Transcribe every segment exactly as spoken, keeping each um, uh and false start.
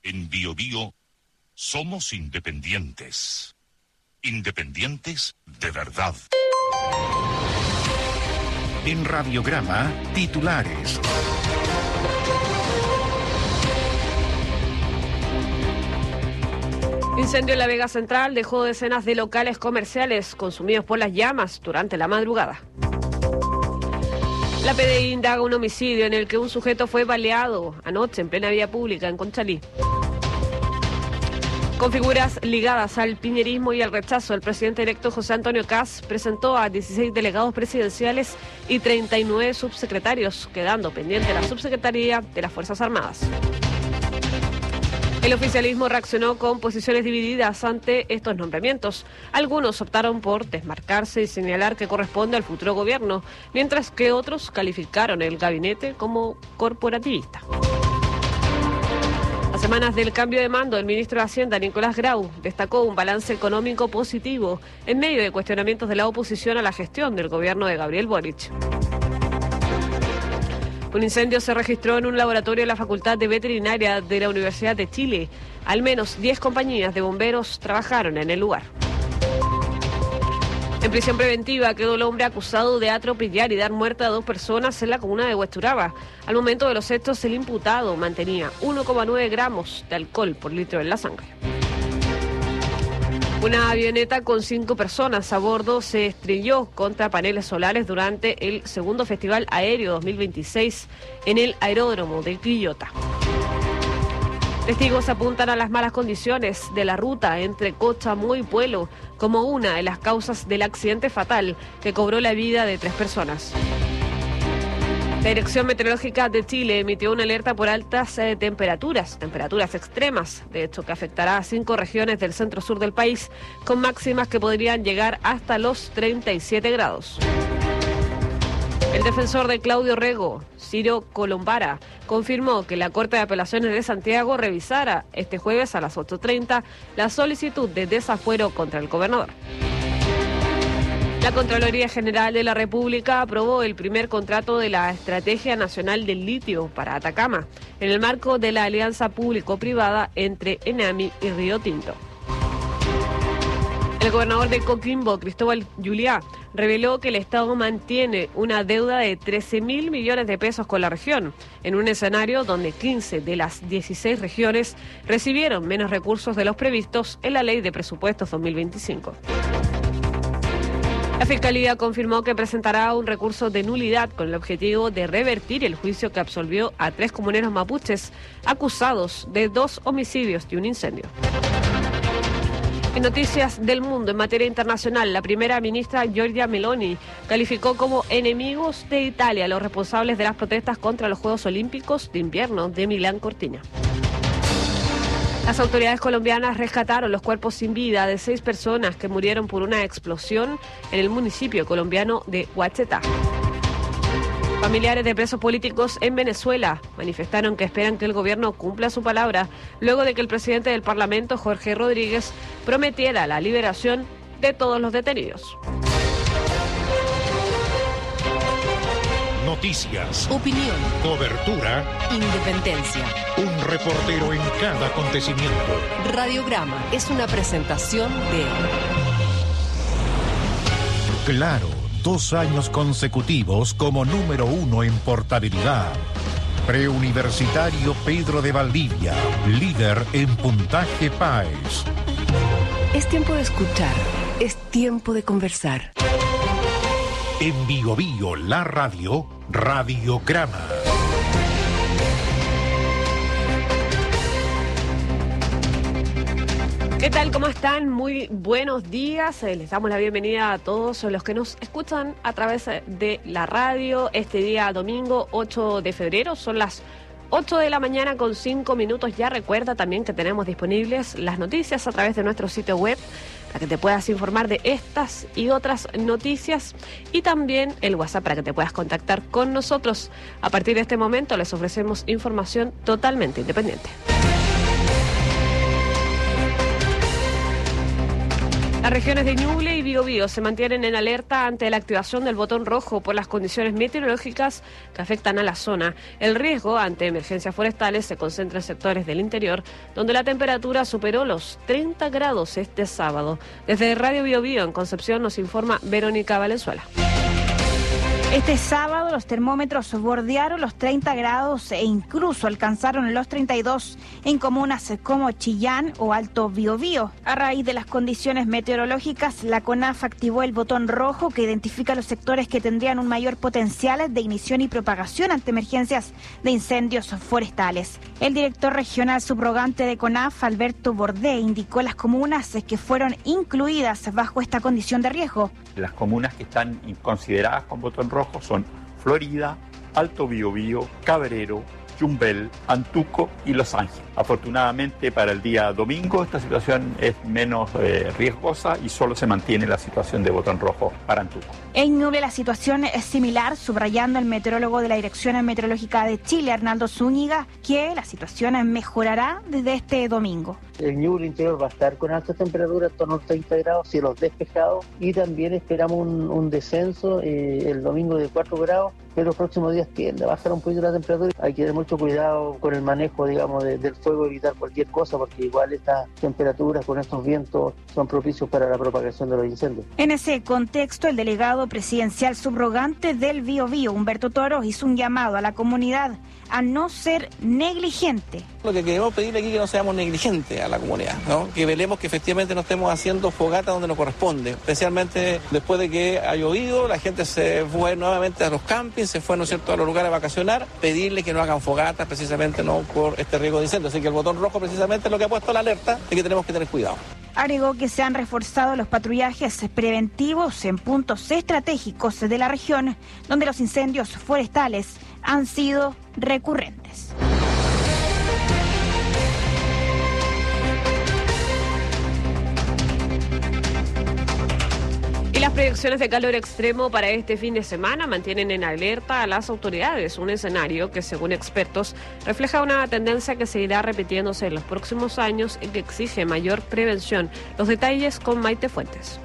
En Bio Bio somos independientes. Independientes de verdad. En Radiograma, titulares. Incendio en la Vega Central dejó decenas de locales comerciales consumidos por las llamas durante la madrugada. La P D I indaga un homicidio en el que un sujeto fue baleado anoche en plena vía pública en Conchalí. Con figuras ligadas al piñerismo y al rechazo, el presidente electo José Antonio Kast presentó a dieciséis delegados presidenciales y treinta y nueve subsecretarios, quedando pendiente la subsecretaría de las Fuerzas Armadas. El oficialismo reaccionó con posiciones divididas ante estos nombramientos. Algunos optaron por desmarcarse y señalar que corresponde al futuro gobierno, mientras que otros calificaron el gabinete como corporativista. A semanas del cambio de mando, el ministro de Hacienda, Nicolás Grau, destacó un balance económico positivo en medio de cuestionamientos de la oposición a la gestión del gobierno de Gabriel Boric. Un incendio se registró en un laboratorio de la Facultad de Veterinaria de la Universidad de Chile. Al menos diez compañías de bomberos trabajaron en el lugar. En prisión preventiva quedó el hombre acusado de atropellar y dar muerte a dos personas en la comuna de Huesturaba. Al momento de los hechos, el imputado mantenía uno coma nueve gramos de alcohol por litro en la sangre. Una avioneta con cinco personas a bordo se estrelló contra paneles solares durante el segundo Festival Aéreo dos mil veintiséis en el aeródromo de Quillota. Testigos apuntan a las malas condiciones de la ruta entre Cochamó y Puelo como una de las causas del accidente fatal que cobró la vida de tres personas. La Dirección Meteorológica de Chile emitió una alerta por altas eh, temperaturas, temperaturas extremas, de hecho que afectará a cinco regiones del centro-sur del país, con máximas que podrían llegar hasta los treinta y siete grados. El defensor de Claudio Rego, Ciro Colombara, confirmó que la Corte de Apelaciones de Santiago revisara este jueves a las ocho treinta la solicitud de desafuero contra el gobernador. La Contraloría General de la República aprobó el primer contrato de la Estrategia Nacional del Litio para Atacama, en el marco de la alianza público-privada entre ENAMI y Río Tinto. El gobernador de Coquimbo, Cristóbal Juliá, reveló que el Estado mantiene una deuda de trece mil millones de pesos con la región, en un escenario donde quince de las dieciséis regiones recibieron menos recursos de los previstos en la Ley de Presupuestos dos mil veinticinco. La Fiscalía confirmó que presentará un recurso de nulidad con el objetivo de revertir el juicio que absolvió a tres comuneros mapuches acusados de dos homicidios y un incendio. En noticias del mundo, en materia internacional, la primera ministra Giorgia Meloni calificó como enemigos de Italia a los responsables de las protestas contra los Juegos Olímpicos de Invierno de Milán Cortina. Las autoridades colombianas rescataron los cuerpos sin vida de seis personas que murieron por una explosión en el municipio colombiano de Huachetá. Familiares de presos políticos en Venezuela manifestaron que esperan que el gobierno cumpla su palabra luego de que el presidente del Parlamento, Jorge Rodríguez, prometiera la liberación de todos los detenidos. Noticias, opinión, cobertura, independencia. Un reportero en cada acontecimiento. Radiograma es una presentación de Claro, dos años consecutivos como número uno en portabilidad. Preuniversitario Pedro de Valdivia, líder en puntaje PAES. Es tiempo de escuchar, es tiempo de conversar. En Bio Bio, la radio, Radiograma. ¿Qué tal? ¿Cómo están? Muy buenos días. Eh, les damos la bienvenida a todos los que nos escuchan a través de la radio. Este día domingo ocho de febrero son las ocho de la mañana con cinco minutos. Ya recuerda también que tenemos disponibles las noticias a través de nuestro sitio web para que te puedas informar de estas y otras noticias, y también el WhatsApp para que te puedas contactar con nosotros. A partir de este momento les ofrecemos información totalmente independiente. Las regiones de Ñuble y Biobío se mantienen en alerta ante la activación del botón rojo por las condiciones meteorológicas que afectan a la zona. El riesgo ante emergencias forestales se concentra en sectores del interior, donde la temperatura superó los treinta grados este sábado. Desde Radio Biobío en Concepción nos informa Verónica Valenzuela. Este sábado los termómetros bordearon los treinta grados e incluso alcanzaron los treinta y dos en comunas como Chillán o Alto Biobío. A raíz de las condiciones meteorológicas, la CONAF activó el botón rojo que identifica los sectores que tendrían un mayor potencial de ignición y propagación ante emergencias de incendios forestales. El director regional subrogante de CONAF, Alberto Bordé, indicó las comunas que fueron incluidas bajo esta condición de riesgo. Las comunas que están consideradas con botón rojo son Florida, Alto Biobío, Cabrero, Yumbel, Antuco y Los Ángeles. Afortunadamente para el día domingo esta situación es menos eh, riesgosa y solo se mantiene la situación de botón rojo para Antuco. En Ñuble la situación es similar, subrayando el meteorólogo de la Dirección Meteorológica de Chile, Arnaldo Zúñiga, que la situación mejorará desde este domingo. El Ñuble interior va a estar con altas temperaturas, en torno a treinta grados, cielos despejados, y también esperamos un, un descenso eh, el domingo de cuatro grados, pero los próximos días tiende a bajar un poquito la temperatura. Hay que tener mucho cuidado con el manejo, digamos, de, del fuego, evitar cualquier cosa, porque igual estas temperaturas con estos vientos son propicios para la propagación de los incendios. En ese contexto, el delegado presidencial subrogante del Biobío, Humberto Toro, hizo un llamado a la comunidad a no ser negligente. Lo que queremos pedirle aquí es que no seamos negligentes a la comunidad, ¿no? Que velemos que efectivamente no estemos haciendo fogata donde nos corresponde, especialmente después de que ha llovido, la gente se fue nuevamente a los campings, se fue, ¿no es cierto?, a los lugares a vacacionar, pedirle que no hagan fogatas precisamente no por este riesgo de incendio. Así que el botón rojo precisamente es lo que ha puesto la alerta de que tenemos que tener cuidado. Agregó que se han reforzado los patrullajes preventivos en puntos estratégicos de la región, donde los incendios forestales han sido recurrentes. Y las proyecciones de calor extremo para este fin de semana mantienen en alerta a las autoridades, un escenario que, según expertos, refleja una tendencia que seguirá repitiéndose en los próximos años y que exige mayor prevención. Los detalles con Maite Fuentes.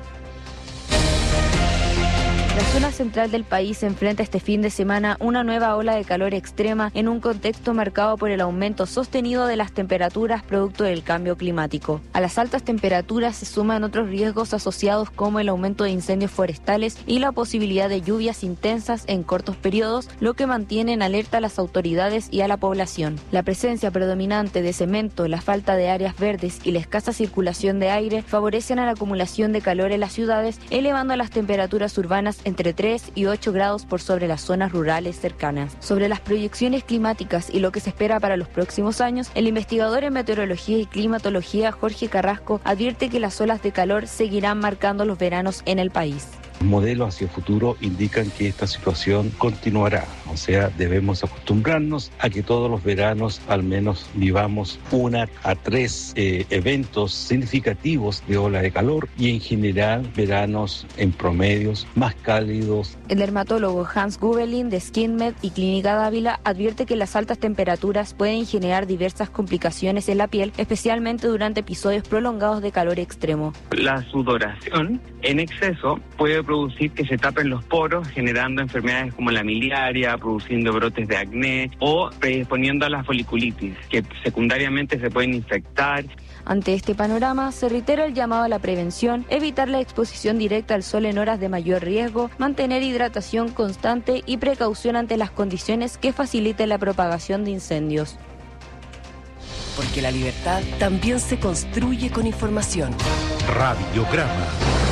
La zona central del país enfrenta este fin de semana una nueva ola de calor extrema en un contexto marcado por el aumento sostenido de las temperaturas producto del cambio climático. A las altas temperaturas se suman otros riesgos asociados como el aumento de incendios forestales y la posibilidad de lluvias intensas en cortos periodos, lo que mantiene en alerta a las autoridades y a la población. La presencia predominante de cemento, la falta de áreas verdes y la escasa circulación de aire favorecen a la acumulación de calor en las ciudades, elevando las temperaturas urbanas entre tres y ocho grados por sobre las zonas rurales cercanas. Sobre las proyecciones climáticas y lo que se espera para los próximos años, el investigador en meteorología y climatología Jorge Carrasco advierte que las olas de calor seguirán marcando los veranos en el país. Modelos hacia el futuro indican que esta situación continuará, o sea, debemos acostumbrarnos a que todos los veranos al menos vivamos una a tres eh, eventos significativos de ola de calor y en general veranos en promedios más cálidos. El dermatólogo Hans Gubelin de SkinMed y Clínica Dávila advierte que las altas temperaturas pueden generar diversas complicaciones en la piel, especialmente durante episodios prolongados de calor extremo. La sudoración en exceso puede producir que se tapen los poros, generando enfermedades como la miliaria, produciendo brotes de acné o predisponiendo a la foliculitis, que secundariamente se pueden infectar. Ante este panorama, se reitera el llamado a la prevención, evitar la exposición directa al sol en horas de mayor riesgo, mantener hidratación constante y precaución ante las condiciones que faciliten la propagación de incendios. Porque la libertad también se construye con información. Radiograma.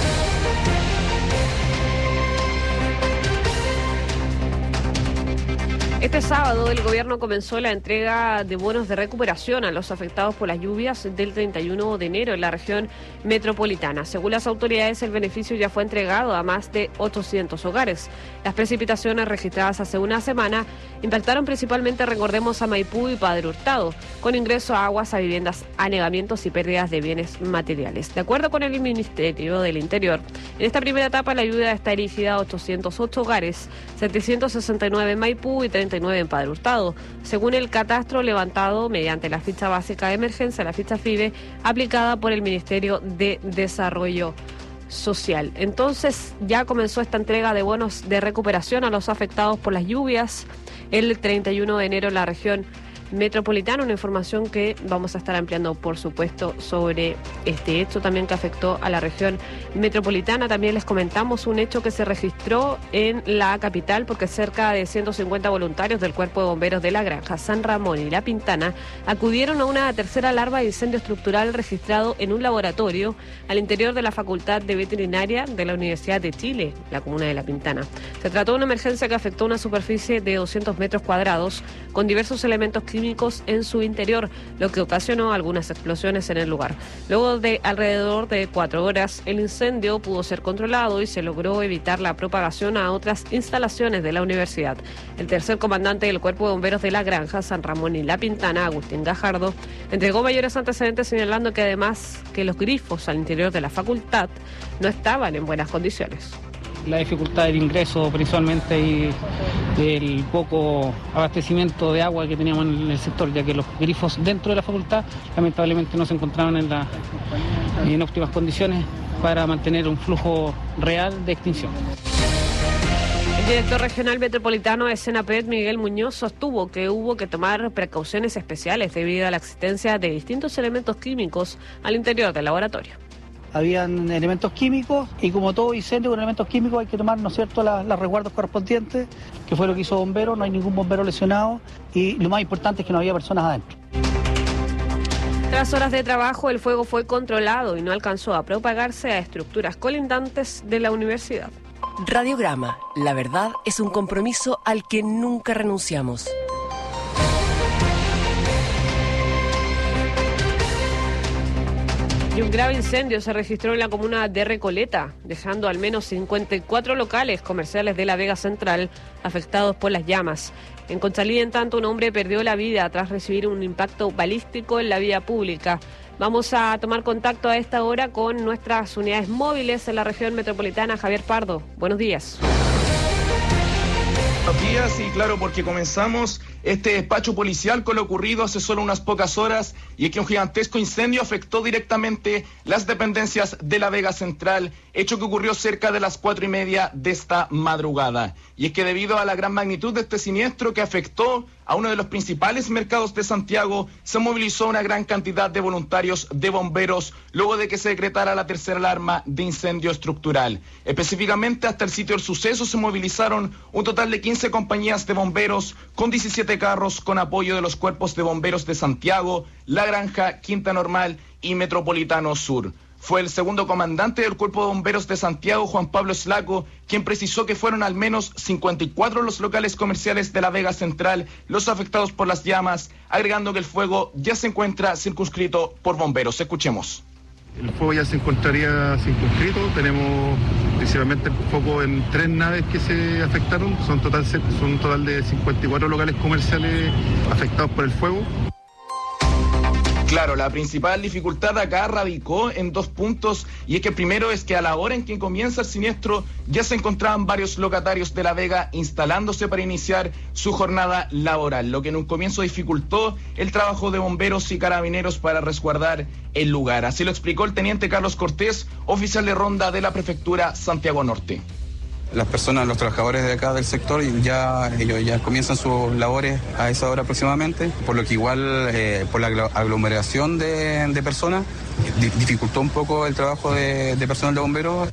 Este sábado el gobierno comenzó la entrega de bonos de recuperación a los afectados por las lluvias del treinta y uno de enero en la región metropolitana. Según las autoridades, el beneficio ya fue entregado a más de ochocientos hogares. Las precipitaciones registradas hace una semana impactaron principalmente, recordemos, a Maipú y Padre Hurtado, con ingreso a aguas, a viviendas, anegamientos y pérdidas de bienes materiales. De acuerdo con el Ministerio del Interior, en esta primera etapa la ayuda está dirigida a ochocientos ocho hogares, setecientos sesenta y nueve en Maipú y treinta y nueve en Padre Hurtado, según el catastro levantado mediante la ficha básica de emergencia, la ficha FIBE, aplicada por el Ministerio de Desarrollo social. Entonces ya comenzó esta entrega de bonos de recuperación a los afectados por las lluvias el treinta y uno de enero en la región metropolitana, una información que vamos a estar ampliando, por supuesto, sobre este hecho también que afectó a la región metropolitana. También les comentamos un hecho que se registró en la capital, porque cerca de ciento cincuenta voluntarios del Cuerpo de Bomberos de La Granja, San Ramón y La Pintana acudieron a una tercera alarma de incendio estructural registrado en un laboratorio al interior de la Facultad de Veterinaria de la Universidad de Chile, la comuna de La Pintana. Se trató de una emergencia que afectó una superficie de doscientos metros cuadrados con diversos elementos químicos químicos en su interior, lo que ocasionó algunas explosiones en el lugar. Luego de alrededor de cuatro horas, el incendio pudo ser controlado y se logró evitar la propagación a otras instalaciones de la universidad. El tercer comandante del Cuerpo de Bomberos de La Granja, San Ramón y La Pintana, Agustín Gajardo, entregó mayores antecedentes señalando que además que los grifos al interior de la facultad no estaban en buenas condiciones. La dificultad del ingreso principalmente y el poco abastecimiento de agua que teníamos en el sector, ya que los grifos dentro de la facultad lamentablemente no se encontraban en, la, en óptimas condiciones para mantener un flujo real de extinción. El director regional metropolitano de Senapred, Miguel Muñoz, sostuvo que hubo que tomar precauciones especiales debido a la existencia de distintos elementos químicos al interior del laboratorio. Habían elementos químicos y como todo incendio con elementos químicos hay que tomar, ¿no es cierto?, los resguardos correspondientes, que fue lo que hizo bomberos, no hay ningún bombero lesionado y lo más importante es que no había personas adentro. Tras horas de trabajo, el fuego fue controlado y no alcanzó a propagarse a estructuras colindantes de la universidad. Radiograma, la verdad es un compromiso al que nunca renunciamos. Y un grave incendio se registró en la comuna de Recoleta, dejando al menos cincuenta y cuatro locales comerciales de la Vega Central afectados por las llamas. En Conchalí, en tanto, un hombre perdió la vida tras recibir un impacto balístico en la vía pública. Vamos a tomar contacto a esta hora con nuestras unidades móviles en la región metropolitana. Javier Pardo, buenos días. Buenos días, y claro, porque comenzamos este despacho policial con lo ocurrido hace solo unas pocas horas, y es que un gigantesco incendio afectó directamente las dependencias de la Vega Central, hecho que ocurrió cerca de las cuatro y media de esta madrugada. Y es que debido a la gran magnitud de este siniestro que afectó a uno de los principales mercados de Santiago, se movilizó una gran cantidad de voluntarios de bomberos luego de que se decretara la tercera alarma de incendio estructural. Específicamente, hasta el sitio del suceso se movilizaron un total de quince compañías de bomberos con diecisiete carros con apoyo de los cuerpos de bomberos de Santiago, La Granja, Quinta Normal y Metropolitano Sur. Fue el segundo comandante del Cuerpo de Bomberos de Santiago, Juan Pablo Slaco, quien precisó que fueron al menos cincuenta y cuatro los locales comerciales de la Vega Central los afectados por las llamas, agregando que el fuego ya se encuentra circunscrito por bomberos. Escuchemos. El fuego ya se encontraría circunscrito, tenemos principalmente foco en tres naves que se afectaron, son, total, son un total de cincuenta y cuatro locales comerciales afectados por el fuego. Claro, la principal dificultad acá radicó en dos puntos, y es que primero es que a la hora en que comienza el siniestro ya se encontraban varios locatarios de La Vega instalándose para iniciar su jornada laboral, lo que en un comienzo dificultó el trabajo de bomberos y carabineros para resguardar el lugar. Así lo explicó el teniente Carlos Cortés, oficial de ronda de la prefectura Santiago Norte. Las personas, los trabajadores de acá del sector, ya ellos ya comienzan sus labores a esa hora aproximadamente, por lo que igual eh, por la aglomeración de, de personas dificultó un poco el trabajo de, de personal de bomberos.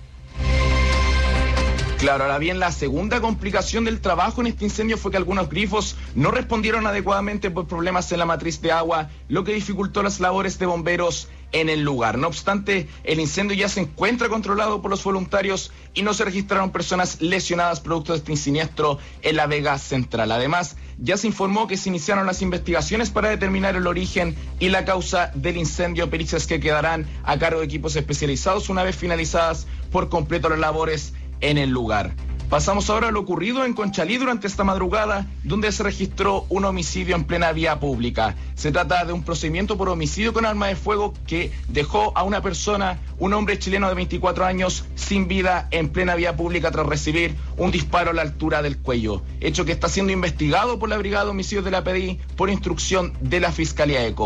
Claro, ahora bien, la segunda complicación del trabajo en este incendio fue que algunos grifos no respondieron adecuadamente por problemas en la matriz de agua, lo que dificultó las labores de bomberos en el lugar. No obstante, el incendio ya se encuentra controlado por los voluntarios y no se registraron personas lesionadas producto de este siniestro en la Vega Central. Además, ya se informó que se iniciaron las investigaciones para determinar el origen y la causa del incendio, pericias que quedarán a cargo de equipos especializados una vez finalizadas por completo las labores en el lugar. Pasamos ahora a lo ocurrido en Conchalí durante esta madrugada, donde se registró un homicidio en plena vía pública. Se trata de un procedimiento por homicidio con arma de fuego que dejó a una persona, un hombre chileno de veinticuatro años, sin vida en plena vía pública tras recibir un disparo a la altura del cuello. Hecho que está siendo investigado por la Brigada de Homicidios de la P D I por instrucción de la Fiscalía ECO.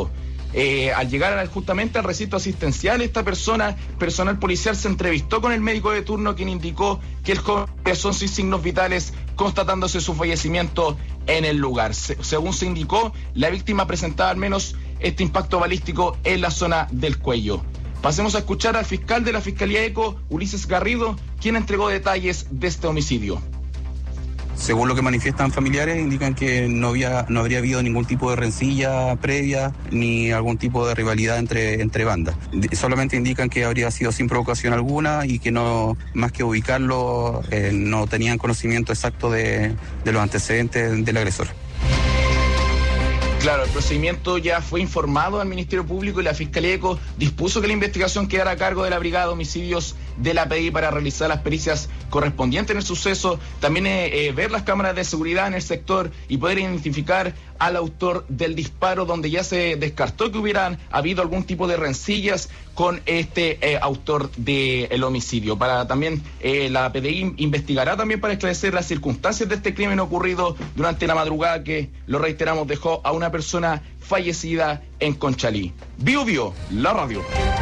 Eh, al llegar al, justamente al recinto asistencial, esta persona, personal policial, se entrevistó con el médico de turno, quien indicó que el joven son sin signos vitales, constatándose su fallecimiento en el lugar. Se, según se indicó, la víctima presentaba al menos este impacto balístico en la zona del cuello. Pasemos a escuchar al fiscal de la Fiscalía ECO, Ulises Garrido, quien entregó detalles de este homicidio. Según lo que manifiestan familiares, indican que no había, no habría habido ningún tipo de rencilla previa ni algún tipo de rivalidad entre, entre bandas. Solamente indican que habría sido sin provocación alguna y que no, más que ubicarlo, eh, no tenían conocimiento exacto de, de los antecedentes del agresor. Claro, el procedimiento ya fue informado al Ministerio Público y la Fiscalía ECO dispuso que la investigación quedara a cargo de la Brigada de Homicidios de la P I para realizar las pericias correspondientes en el suceso, también eh, eh, ver las cámaras de seguridad en el sector y poder identificar al autor del disparo, donde ya se descartó que hubieran habido algún tipo de rencillas con este eh, autor del homicidio. Para también eh, la P D I investigará también para esclarecer las circunstancias de este crimen ocurrido durante la madrugada que, lo reiteramos, dejó a una persona fallecida en Conchalí. Bio Bio, la radio.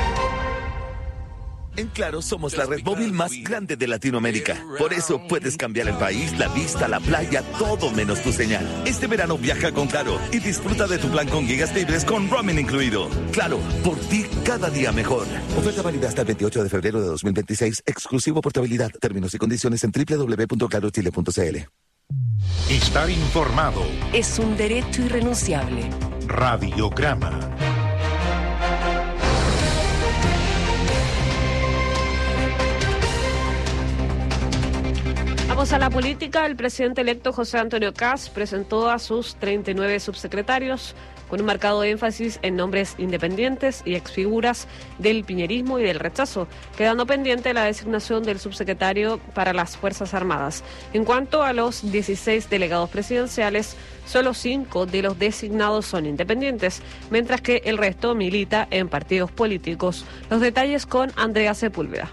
En Claro somos la red móvil más grande de Latinoamérica. Por eso puedes cambiar el país, la vista, la playa, todo menos tu señal. Este verano viaja con Claro y disfruta de tu plan con gigas libres con roaming incluido. Claro, por ti cada día mejor. Oferta válida hasta el veintiocho de febrero de dos mil veintiséis. Exclusivo portabilidad. Términos y condiciones en doble u doble u doble u punto claro chile punto c l. Estar informado es un derecho irrenunciable. Radiograma. Vamos a la política. El presidente electo José Antonio Kast presentó a sus treinta y nueve subsecretarios con un marcado énfasis en nombres independientes y exfiguras del piñerismo y del rechazo, quedando pendiente la designación del subsecretario para las Fuerzas Armadas. En cuanto a los dieciséis delegados presidenciales, solo cinco de los designados son independientes, mientras que el resto milita en partidos políticos. Los detalles con Andrea Sepúlveda.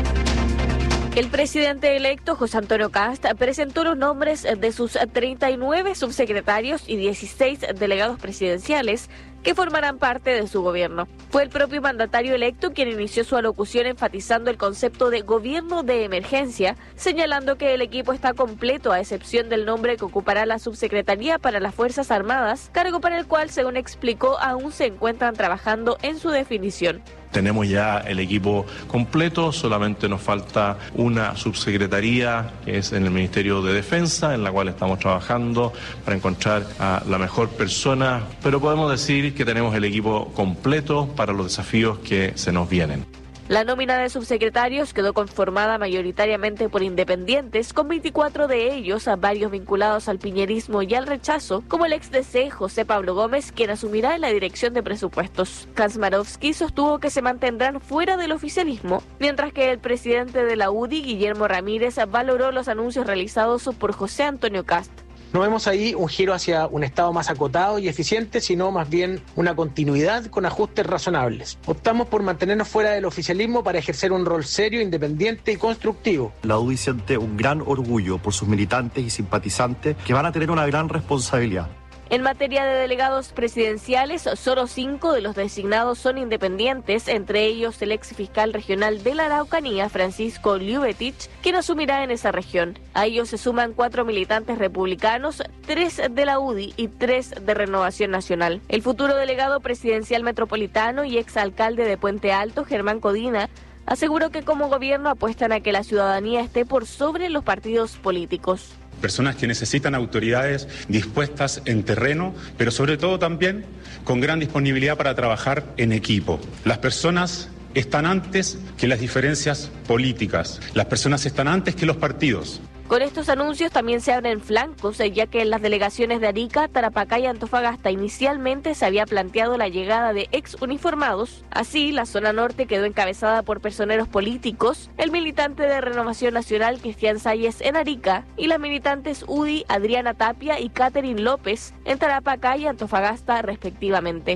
El presidente electo, José Antonio Kast, presentó los nombres de sus treinta y nueve subsecretarios y dieciséis delegados presidenciales que formarán parte de su gobierno. Fue el propio mandatario electo quien inició su alocución enfatizando el concepto de gobierno de emergencia, señalando que el equipo está completo a excepción del nombre que ocupará la subsecretaría para las Fuerzas Armadas, cargo para el cual, según explicó, aún se encuentran trabajando en su definición. Tenemos ya el equipo completo, solamente nos falta una subsecretaría que es en el Ministerio de Defensa, en la cual estamos trabajando para encontrar a la mejor persona, pero podemos decir que tenemos el equipo completo para los desafíos que se nos vienen. La nómina de subsecretarios quedó conformada mayoritariamente por independientes, con veinticuatro de ellos, a varios vinculados al piñerismo y al rechazo, como el ex D C José Pablo Gómez, quien asumirá en la dirección de presupuestos. Kaczmarowski sostuvo que se mantendrán fuera del oficialismo, mientras que el presidente de la U D I, Guillermo Ramírez, valoró los anuncios realizados por José Antonio Kast. No vemos ahí un giro hacia un Estado más acotado y eficiente, sino más bien una continuidad con ajustes razonables. Optamos por mantenernos fuera del oficialismo para ejercer un rol serio, independiente y constructivo. La U D I siente un gran orgullo por sus militantes y simpatizantes que van a tener una gran responsabilidad. En materia de delegados presidenciales, solo cinco de los designados son independientes, entre ellos el ex fiscal regional de la Araucanía, Francisco Liubetich, quien asumirá en esa región. A ellos se suman cuatro militantes republicanos, tres de la U D I y tres de Renovación Nacional. El futuro delegado presidencial metropolitano y exalcalde de Puente Alto, Germán Codina, aseguró que como gobierno apuestan a que la ciudadanía esté por sobre los partidos políticos. Personas que necesitan autoridades dispuestas en terreno, pero sobre todo también con gran disponibilidad para trabajar en equipo. Las personas están antes que las diferencias políticas. Las personas están antes que los partidos. Con estos anuncios también se abren flancos, ya que en las delegaciones de Arica, Tarapacá y Antofagasta inicialmente se había planteado la llegada de ex uniformados. Así, la zona norte quedó encabezada por personeros políticos, el militante de Renovación Nacional Cristian Salles en Arica y las militantes U D I Adriana Tapia y Catherine López en Tarapacá y Antofagasta respectivamente.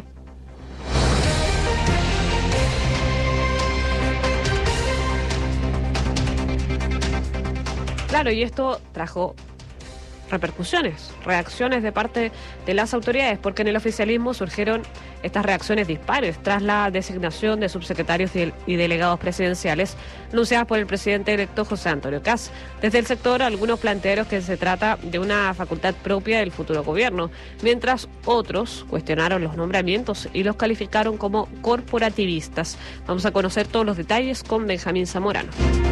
Claro, y esto trajo repercusiones, reacciones de parte de las autoridades, porque en el oficialismo surgieron estas reacciones dispares tras la designación de subsecretarios y delegados presidenciales anunciadas por el presidente electo José Antonio Kast. Desde el sector, algunos plantearon que se trata de una facultad propia del futuro gobierno, mientras otros cuestionaron los nombramientos y los calificaron como corporativistas. Vamos a conocer todos los detalles con Benjamín Zamorano.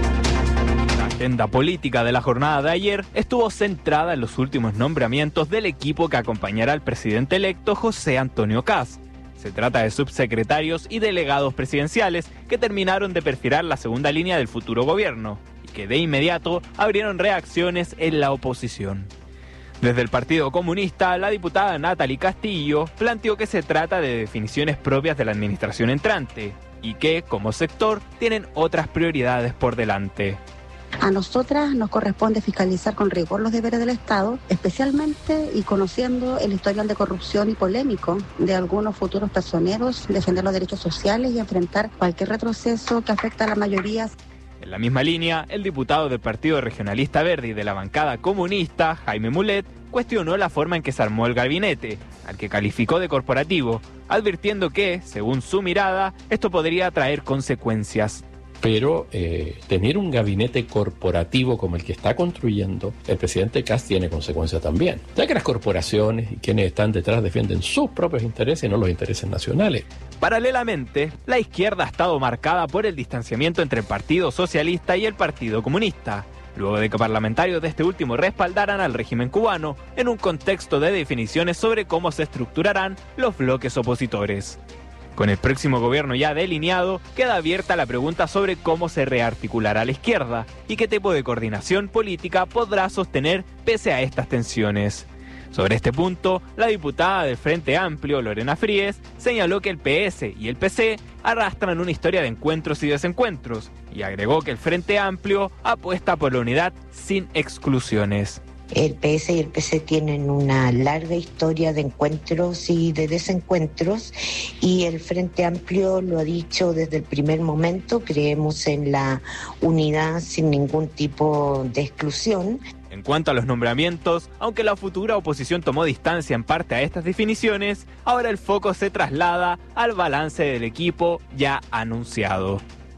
La agenda política de la jornada de ayer estuvo centrada en los últimos nombramientos del equipo que acompañará al presidente electo José Antonio Kast. Se trata de subsecretarios y delegados presidenciales que terminaron de perfilar la segunda línea del futuro gobierno y que de inmediato abrieron reacciones en la oposición. Desde el Partido Comunista, la diputada Natalie Castillo planteó que se trata de definiciones propias de la administración entrante y que, como sector, tienen otras prioridades por delante. A nosotras nos corresponde fiscalizar con rigor los deberes del Estado, especialmente y conociendo el historial de corrupción y polémico de algunos futuros personeros, defender los derechos sociales y enfrentar cualquier retroceso que afecte a la mayoría. En la misma línea, el diputado del Partido Regionalista Verde y de la bancada comunista, Jaime Mulet, cuestionó la forma en que se armó el gabinete, al que calificó de corporativo, advirtiendo que, según su mirada, esto podría traer consecuencias. Pero eh, tener un gabinete corporativo como el que está construyendo el presidente Kast tiene consecuencias también, ya que las corporaciones y quienes están detrás defienden sus propios intereses y no los intereses nacionales. Paralelamente, la izquierda ha estado marcada por el distanciamiento entre el Partido Socialista y el Partido Comunista, luego de que parlamentarios de este último respaldaran al régimen cubano en un contexto de definiciones sobre cómo se estructurarán los bloques opositores. Con el próximo gobierno ya delineado, queda abierta la pregunta sobre cómo se rearticulará la izquierda y qué tipo de coordinación política podrá sostener pese a estas tensiones. Sobre este punto, la diputada del Frente Amplio, Lorena Fríes, señaló que el P S y el P C arrastran una historia de encuentros y desencuentros, y agregó que el Frente Amplio apuesta por la unidad sin exclusiones. El P S y el P C tienen una larga historia de encuentros y de desencuentros y el Frente Amplio lo ha dicho desde el primer momento, creemos en la unidad sin ningún tipo de exclusión. En cuanto a los nombramientos, aunque la futura oposición tomó distancia en parte a estas definiciones, ahora el foco se traslada al balance del equipo ya anunciado.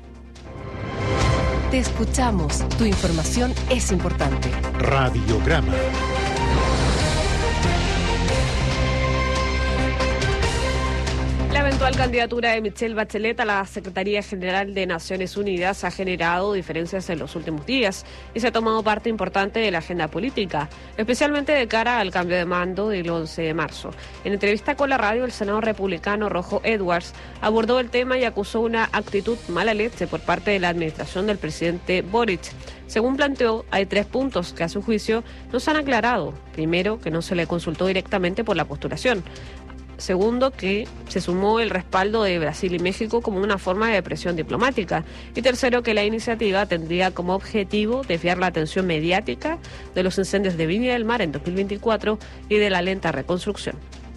Te escuchamos. Tu información es importante. Radiograma. La eventual candidatura de Michelle Bachelet a la Secretaría General de Naciones Unidas ha generado diferencias en los últimos días y se ha tomado parte importante de la agenda política, especialmente de cara al cambio de mando del once de marzo. En entrevista con la radio, el senador republicano Rojo Edwards abordó el tema y acusó una actitud mala leche por parte de la administración del presidente Boric. Según planteó, hay tres puntos que a su juicio no se han aclarado. Primero, que no se le consultó directamente por la postulación. Segundo, que se sumó el respaldo de Brasil y México como una forma de presión diplomática. Y tercero, que la iniciativa tendría como objetivo desviar la atención mediática de los incendios de Viña del Mar en dos mil veinticuatro y de la lenta reconstrucción.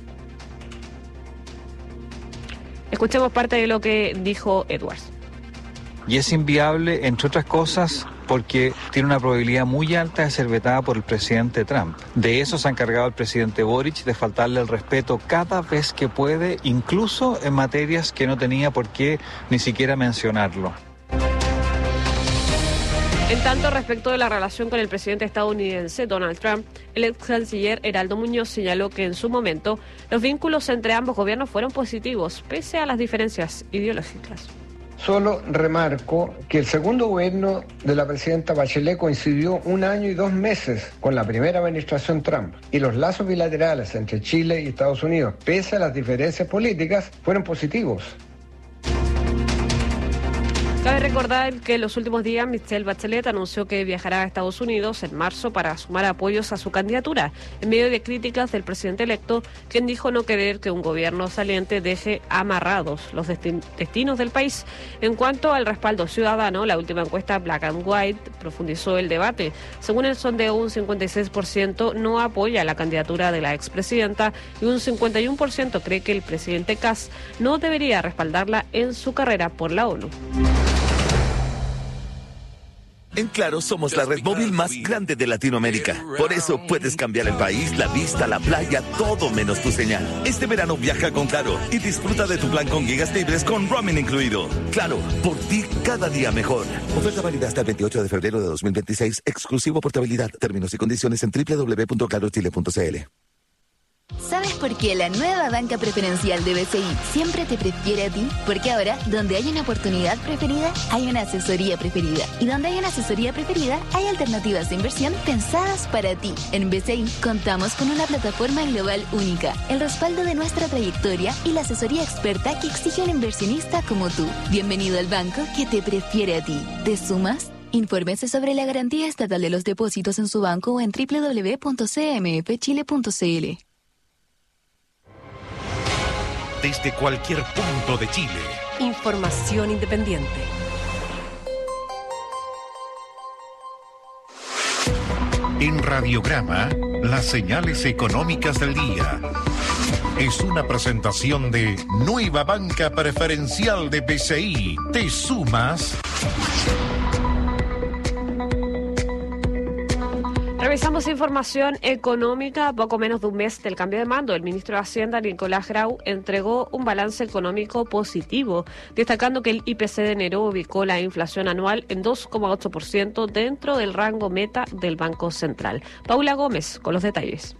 Escuchemos parte de lo que dijo Edwards. Y es inviable, entre otras cosas, porque tiene una probabilidad muy alta de ser vetada por el presidente Trump. De eso se ha encargado el presidente Boric, de faltarle el respeto cada vez que puede, incluso en materias que no tenía por qué ni siquiera mencionarlo. En tanto, respecto de la relación con el presidente estadounidense Donald Trump, el ex canciller Heraldo Muñoz señaló que en su momento los vínculos entre ambos gobiernos fueron positivos, pese a las diferencias ideológicas. Solo remarco que el segundo gobierno de la presidenta Bachelet coincidió un año y dos meses con la primera administración Trump y los lazos bilaterales entre Chile y Estados Unidos, pese a las diferencias políticas, fueron positivos. Cabe recordar que en los últimos días Michelle Bachelet anunció que viajará a Estados Unidos en marzo para sumar apoyos a su candidatura, en medio de críticas del presidente electo, quien dijo no querer que un gobierno saliente deje amarrados los destin- destinos del país. En cuanto al respaldo ciudadano, la última encuesta Black and White profundizó el debate. Según el sondeo, un cincuenta y seis por ciento no apoya la candidatura de la expresidenta y un cincuenta y uno por ciento cree que el presidente Kast no debería respaldarla en su carrera por la ONU. En Claro somos la red móvil más grande de Latinoamérica. Por eso puedes cambiar el país, la vista, la playa, todo menos tu señal. Este verano viaja con Claro y disfruta de tu plan con gigas libres con roaming incluido. Claro, por ti cada día mejor. Oferta válida hasta el veintiocho de febrero de dos mil veintiséis. Exclusivo portabilidad. Términos y condiciones en doble u doble u doble u punto claro chile punto c l. ¿Sabes por qué la nueva banca preferencial de B C I siempre te prefiere a ti? Porque ahora, donde hay una oportunidad preferida, hay una asesoría preferida. Y donde hay una asesoría preferida, hay alternativas de inversión pensadas para ti. En B C I contamos con una plataforma global única, el respaldo de nuestra trayectoria y la asesoría experta que exige un inversionista como tú. Bienvenido al banco que te prefiere a ti. ¿Te sumas? Infórmese sobre la garantía estatal de los depósitos en su banco o en doble u doble u doble u punto c m f chile punto c l. Desde cualquier punto de Chile. Información independiente. En Radiograma, las señales económicas del día. Es una presentación de Nueva Banca Preferencial de B C I. ¿Te sumas? Revisamos información económica. A poco menos de un mes del cambio de mando, el ministro de Hacienda, Nicolás Grau, entregó un balance económico positivo, destacando que el I P C de enero ubicó la inflación anual en dos coma ocho por ciento dentro del rango meta del Banco Central. Paula Gómez con los detalles.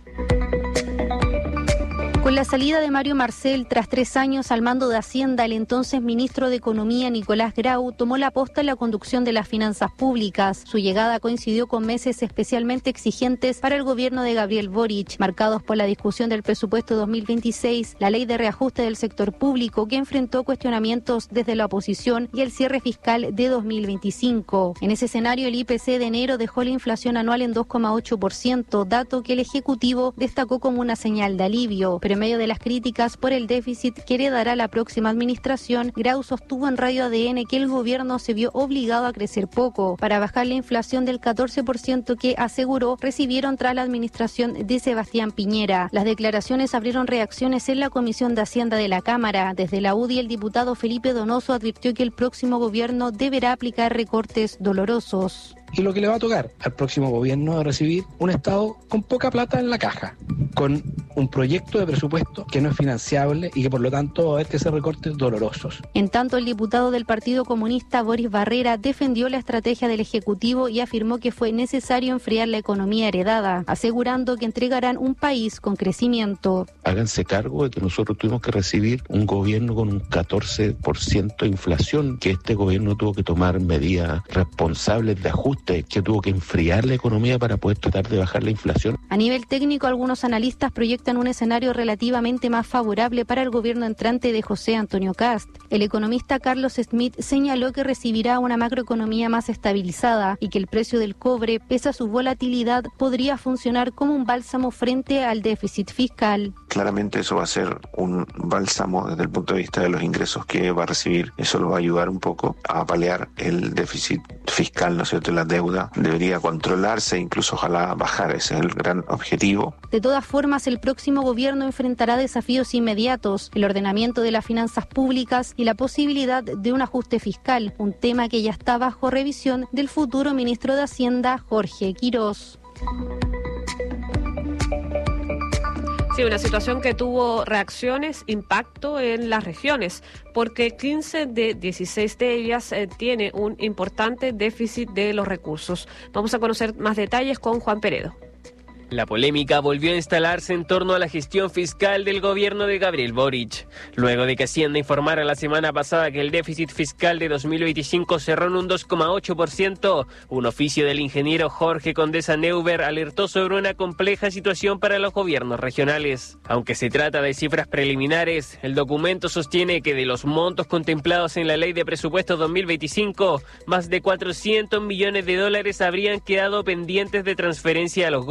Con la salida de Mario Marcel tras tres años al mando de Hacienda, el entonces ministro de Economía Nicolás Grau tomó la posta en la conducción de las finanzas públicas. Su llegada coincidió con meses especialmente exigentes para el gobierno de Gabriel Boric, marcados por la discusión del presupuesto dos mil veintiséis, la ley de reajuste del sector público que enfrentó cuestionamientos desde la oposición y el cierre fiscal de dos mil veinticinco. En ese escenario, el I P C de enero dejó la inflación anual en dos coma ocho por ciento, dato que el Ejecutivo destacó como una señal de alivio. Pero en medio de las críticas por el déficit que heredará la próxima administración, Grau sostuvo en Radio A D N que el gobierno se vio obligado a crecer poco para bajar la inflación del catorce por ciento que, aseguró, recibieron tras la administración de Sebastián Piñera. Las declaraciones abrieron reacciones en la Comisión de Hacienda de la Cámara. Desde la U D I, el diputado Felipe Donoso advirtió que el próximo gobierno deberá aplicar recortes dolorosos. Y lo que le va a tocar al próximo gobierno es recibir un Estado con poca plata en la caja, con un proyecto de presupuesto que no es financiable y que por lo tanto va a haber que hacer recortes dolorosos. En tanto, el diputado del Partido Comunista, Boris Barrera, defendió la estrategia del Ejecutivo y afirmó que fue necesario enfriar la economía heredada, asegurando que entregarán un país con crecimiento. Háganse cargo de que nosotros tuvimos que recibir un gobierno con un catorce por ciento de inflación, que este gobierno tuvo que tomar medidas responsables de ajuste, que tuvo que enfriar la economía para poder tratar de bajar la inflación. A nivel técnico, algunos analistas proyectan un escenario relativamente más favorable para el gobierno entrante de José Antonio Kast. El economista Carlos Smith señaló que recibirá una macroeconomía más estabilizada y que el precio del cobre, pese a su volatilidad, podría funcionar como un bálsamo frente al déficit fiscal. Claramente eso va a ser un bálsamo desde el punto de vista de los ingresos que va a recibir. Eso lo va a ayudar un poco a paliar el déficit fiscal, ¿no es cierto? La deuda debería controlarse, incluso ojalá bajar, ese es el gran objetivo. De todas formas, el próximo gobierno enfrentará desafíos inmediatos, el ordenamiento de las finanzas públicas y la posibilidad de un ajuste fiscal, un tema que ya está bajo revisión del futuro ministro de Hacienda, Jorge Quirós. Sí, una situación que tuvo reacciones, impacto en las regiones, porque quince de dieciséis de ellas eh, tiene un importante déficit de los recursos. Vamos a conocer más detalles con Juan Peredo. La polémica volvió a instalarse en torno a la gestión fiscal del gobierno de Gabriel Boric. Luego de que Hacienda informara la semana pasada que el déficit fiscal de dos mil veinticinco cerró en un dos coma ocho por ciento, un oficio del ingeniero Jorge Condesa Neuber alertó sobre una compleja situación para los gobiernos regionales. Aunque se trata de cifras preliminares, el documento sostiene que de los montos contemplados en la Ley de Presupuesto dos mil veinticinco, más de cuatrocientos millones de dólares habrían quedado pendientes de transferencia a los GORES,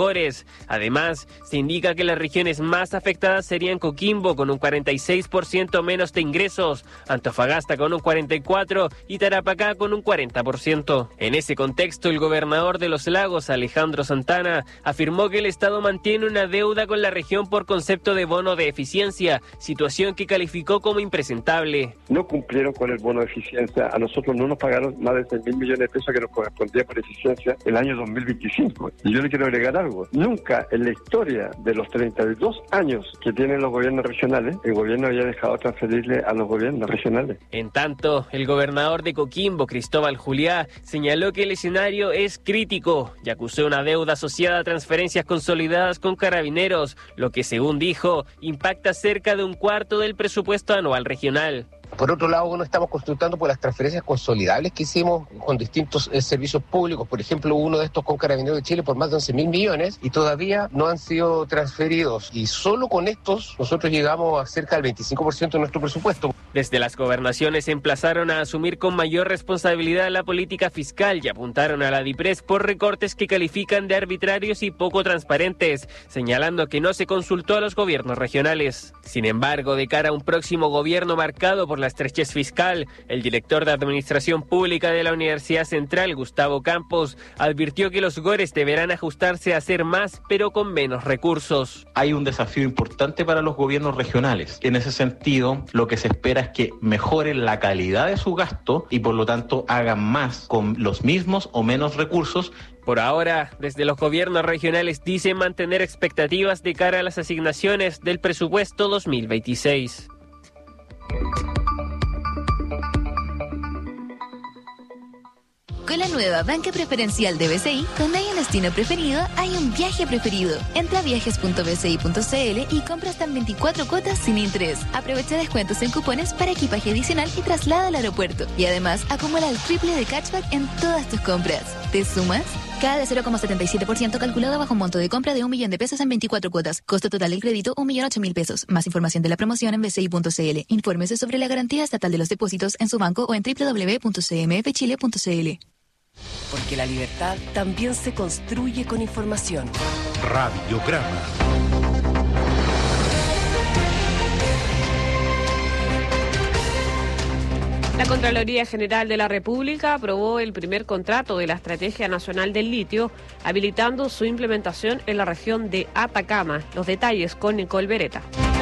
Además, se indica que las regiones más afectadas serían Coquimbo con un cuarenta y seis por ciento menos de ingresos, Antofagasta con un cuarenta y cuatro por ciento y Tarapacá con un cuarenta por ciento. En ese contexto, el gobernador de Los Lagos, Alejandro Santana, afirmó que el Estado mantiene una deuda con la región por concepto de bono de eficiencia, situación que calificó como impresentable. No cumplieron con el bono de eficiencia, a nosotros no nos pagaron más de seis mil millones de pesos que nos correspondía por eficiencia el año dos mil veinticinco. Y yo le quiero agregar algo, nunca en la historia de los treinta y dos años que tienen los gobiernos regionales, el gobierno había dejado transferirle a los gobiernos regionales. En tanto, el gobernador de Coquimbo, Cristóbal Juliá, señaló que el escenario es crítico y acusó una deuda asociada a transferencias consolidadas con Carabineros, lo que, según dijo, impacta cerca de un cuarto del presupuesto anual regional. Por otro lado, no estamos consultando por las transferencias consolidables que hicimos con distintos eh, servicios públicos. Por ejemplo, uno de estos con Carabineros de Chile por más de once mil millones y todavía no han sido transferidos. Y solo con estos nosotros llegamos a cerca del veinticinco por ciento de nuestro presupuesto. Desde las gobernaciones se emplazaron a asumir con mayor responsabilidad la política fiscal y apuntaron a la DIPRES por recortes que califican de arbitrarios y poco transparentes, señalando que no se consultó a los gobiernos regionales. Sin embargo, de cara a un próximo gobierno marcado por la estrechez fiscal, el director de Administración Pública de la Universidad Central, Gustavo Campos, advirtió que los GORES deberán ajustarse a hacer más, pero con menos recursos. Hay un desafío importante para los gobiernos regionales. En ese sentido, lo que se espera es que mejoren la calidad de su gasto y por lo tanto hagan más con los mismos o menos recursos. Por ahora, desde los gobiernos regionales dicen mantener expectativas de cara a las asignaciones del presupuesto dos mil veintiséis. Con la nueva banca preferencial de B C I, donde hay un destino preferido, hay un viaje preferido. Entra a viajes punto b c i punto c l y compra hasta en veinticuatro cuotas sin interés. Aprovecha descuentos en cupones para equipaje adicional y traslado al aeropuerto. Y además, acumula el triple de cashback en todas tus compras. ¿Te sumas? Cada de cero coma setenta y siete por ciento calculado bajo un monto de compra de un millón de pesos en veinticuatro cuotas. Costo total del crédito, un millón ocho mil pesos. Más información de la promoción en b c i punto c l. Infórmese sobre la garantía estatal de los depósitos en su banco o en w w w punto c m f chile punto c l. Porque la libertad también se construye con información. Radiograma. La Contraloría General de la República aprobó el primer contrato de la Estrategia Nacional del Litio, habilitando su implementación en la región de Atacama. Los detalles con Nicole Beretta.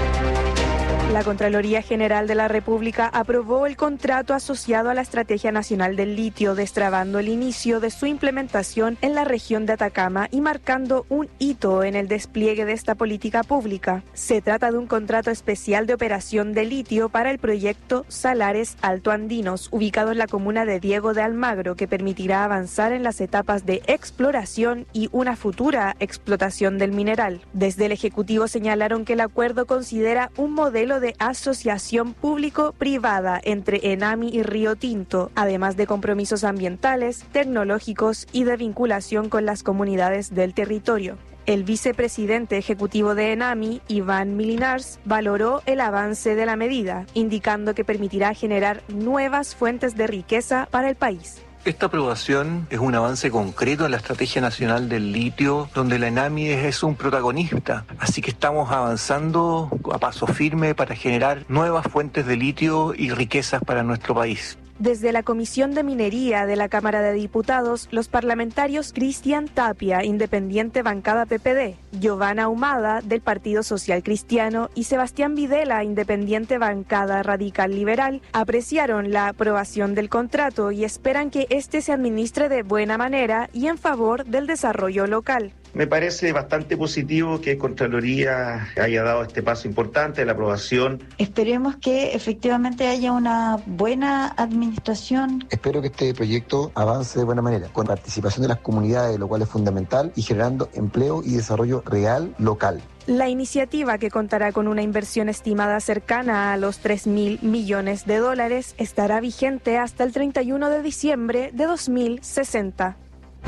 La Contraloría General de la República aprobó el contrato asociado a la Estrategia Nacional del Litio, destrabando el inicio de su implementación en la región de Atacama y marcando un hito en el despliegue de esta política pública. Se trata de un contrato especial de operación de litio para el proyecto Salares Altoandinos, ubicado en la comuna de Diego de Almagro, que permitirá avanzar en las etapas de exploración y una futura explotación del mineral. Desde el Ejecutivo señalaron que el acuerdo considera un modelo de asociación público-privada entre ENAMI y Río Tinto, además de compromisos ambientales, tecnológicos y de vinculación con las comunidades del territorio. El vicepresidente ejecutivo de ENAMI, Iván Milinars, valoró el avance de la medida, indicando que permitirá generar nuevas fuentes de riqueza para el país. Esta aprobación es un avance concreto en la Estrategia Nacional del Litio, donde la ENAMI es un protagonista. Así que estamos avanzando a paso firme para generar nuevas fuentes de litio y riquezas para nuestro país. Desde la Comisión de Minería de la Cámara de Diputados, los parlamentarios Cristian Tapia, independiente bancada P P D, Giovanna Ahumada, del Partido Social Cristiano, y Sebastián Videla, independiente bancada Radical Liberal, apreciaron la aprobación del contrato y esperan que este se administre de buena manera y en favor del desarrollo local. Me parece bastante positivo que Contraloría haya dado este paso importante de la aprobación. Esperemos que efectivamente haya una buena administración. Espero que este proyecto avance de buena manera, con participación de las comunidades, lo cual es fundamental, y generando empleo y desarrollo real local. La iniciativa, que contará con una inversión estimada cercana a los tres mil millones de dólares, estará vigente hasta el treinta y uno de diciembre de dos mil sesenta.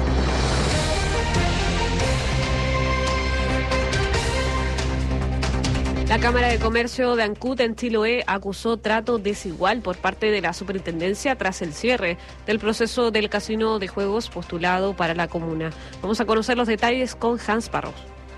La Cámara de Comercio de Ancud en Chiloé acusó trato desigual por parte de la superintendencia tras el cierre del proceso del casino de juegos postulado para la comuna. Vamos a conocer los detalles con Hans Parros.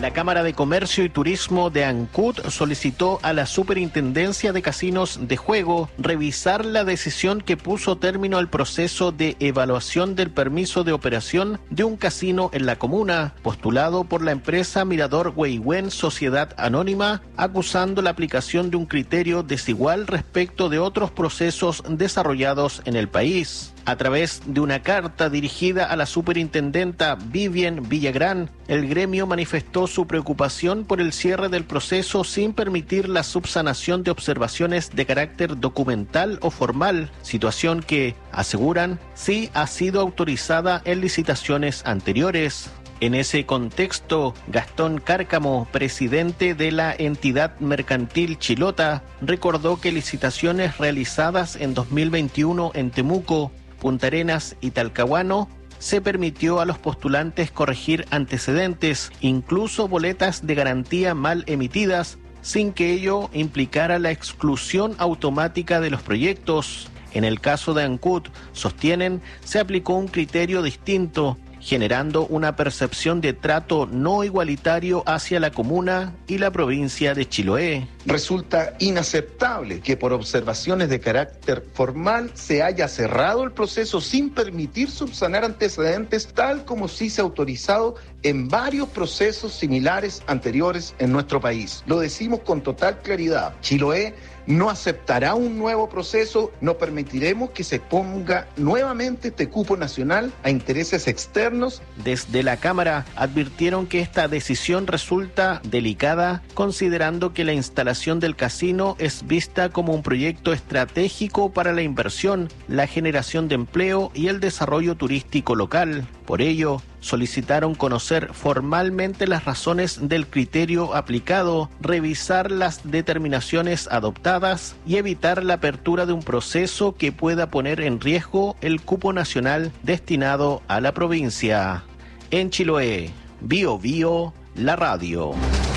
La Cámara de Comercio y Turismo de Ancud solicitó a la Superintendencia de Casinos de Juego revisar la decisión que puso término al proceso de evaluación del permiso de operación de un casino en la comuna, postulado por la empresa Mirador Weywen Sociedad Anónima, acusando la aplicación de un criterio desigual respecto de otros procesos desarrollados en el país. A través de una carta dirigida a la superintendenta Vivian Villagrán, el gremio manifestó su preocupación por el cierre del proceso sin permitir la subsanación de observaciones de carácter documental o formal, situación que, aseguran, sí ha sido autorizada en licitaciones anteriores. En ese contexto, Gastón Cárcamo, presidente de la entidad mercantil Chilota, recordó que licitaciones realizadas en dos mil veintiuno en Temuco, Punta Arenas y Talcahuano, se permitió a los postulantes corregir antecedentes, incluso boletas de garantía mal emitidas, sin que ello implicara la exclusión automática de los proyectos. En el caso de Ancud, sostienen, se aplicó un criterio distinto, generando una percepción de trato no igualitario hacia la comuna y la provincia de Chiloé. Resulta inaceptable que por observaciones de carácter formal se haya cerrado el proceso sin permitir subsanar antecedentes, tal como sí se ha autorizado en varios procesos similares anteriores en nuestro país. Lo decimos con total claridad. Chiloé no aceptará un nuevo proceso, no permitiremos que se ponga nuevamente este cupo nacional a intereses externos. Desde la Cámara advirtieron que esta decisión resulta delicada, considerando que la instalación del casino es vista como un proyecto estratégico para la inversión, la generación de empleo y el desarrollo turístico local. Por ello, solicitaron conocer formalmente las razones del criterio aplicado, revisar las determinaciones adoptadas y evitar la apertura de un proceso que pueda poner en riesgo el cupo nacional destinado a la provincia. En Chiloé, Bio Bio, la radio.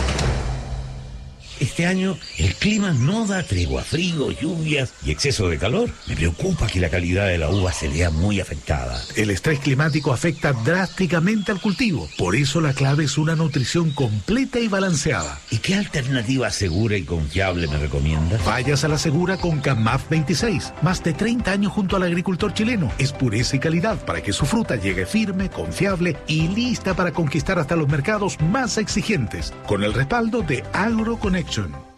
Este año el clima no da tregua, frío, lluvias y exceso de calor. Me preocupa que la calidad de la uva se vea muy afectada. El estrés climático afecta drásticamente al cultivo. Por eso la clave es una nutrición completa y balanceada. ¿Y qué alternativa segura y confiable me recomiendas? Vayas a la segura con Camaf veintiséis. Más de treinta años junto al agricultor chileno. Es pureza y calidad para que su fruta llegue firme, confiable y lista para conquistar hasta los mercados más exigentes. Con el respaldo de AgroConnect.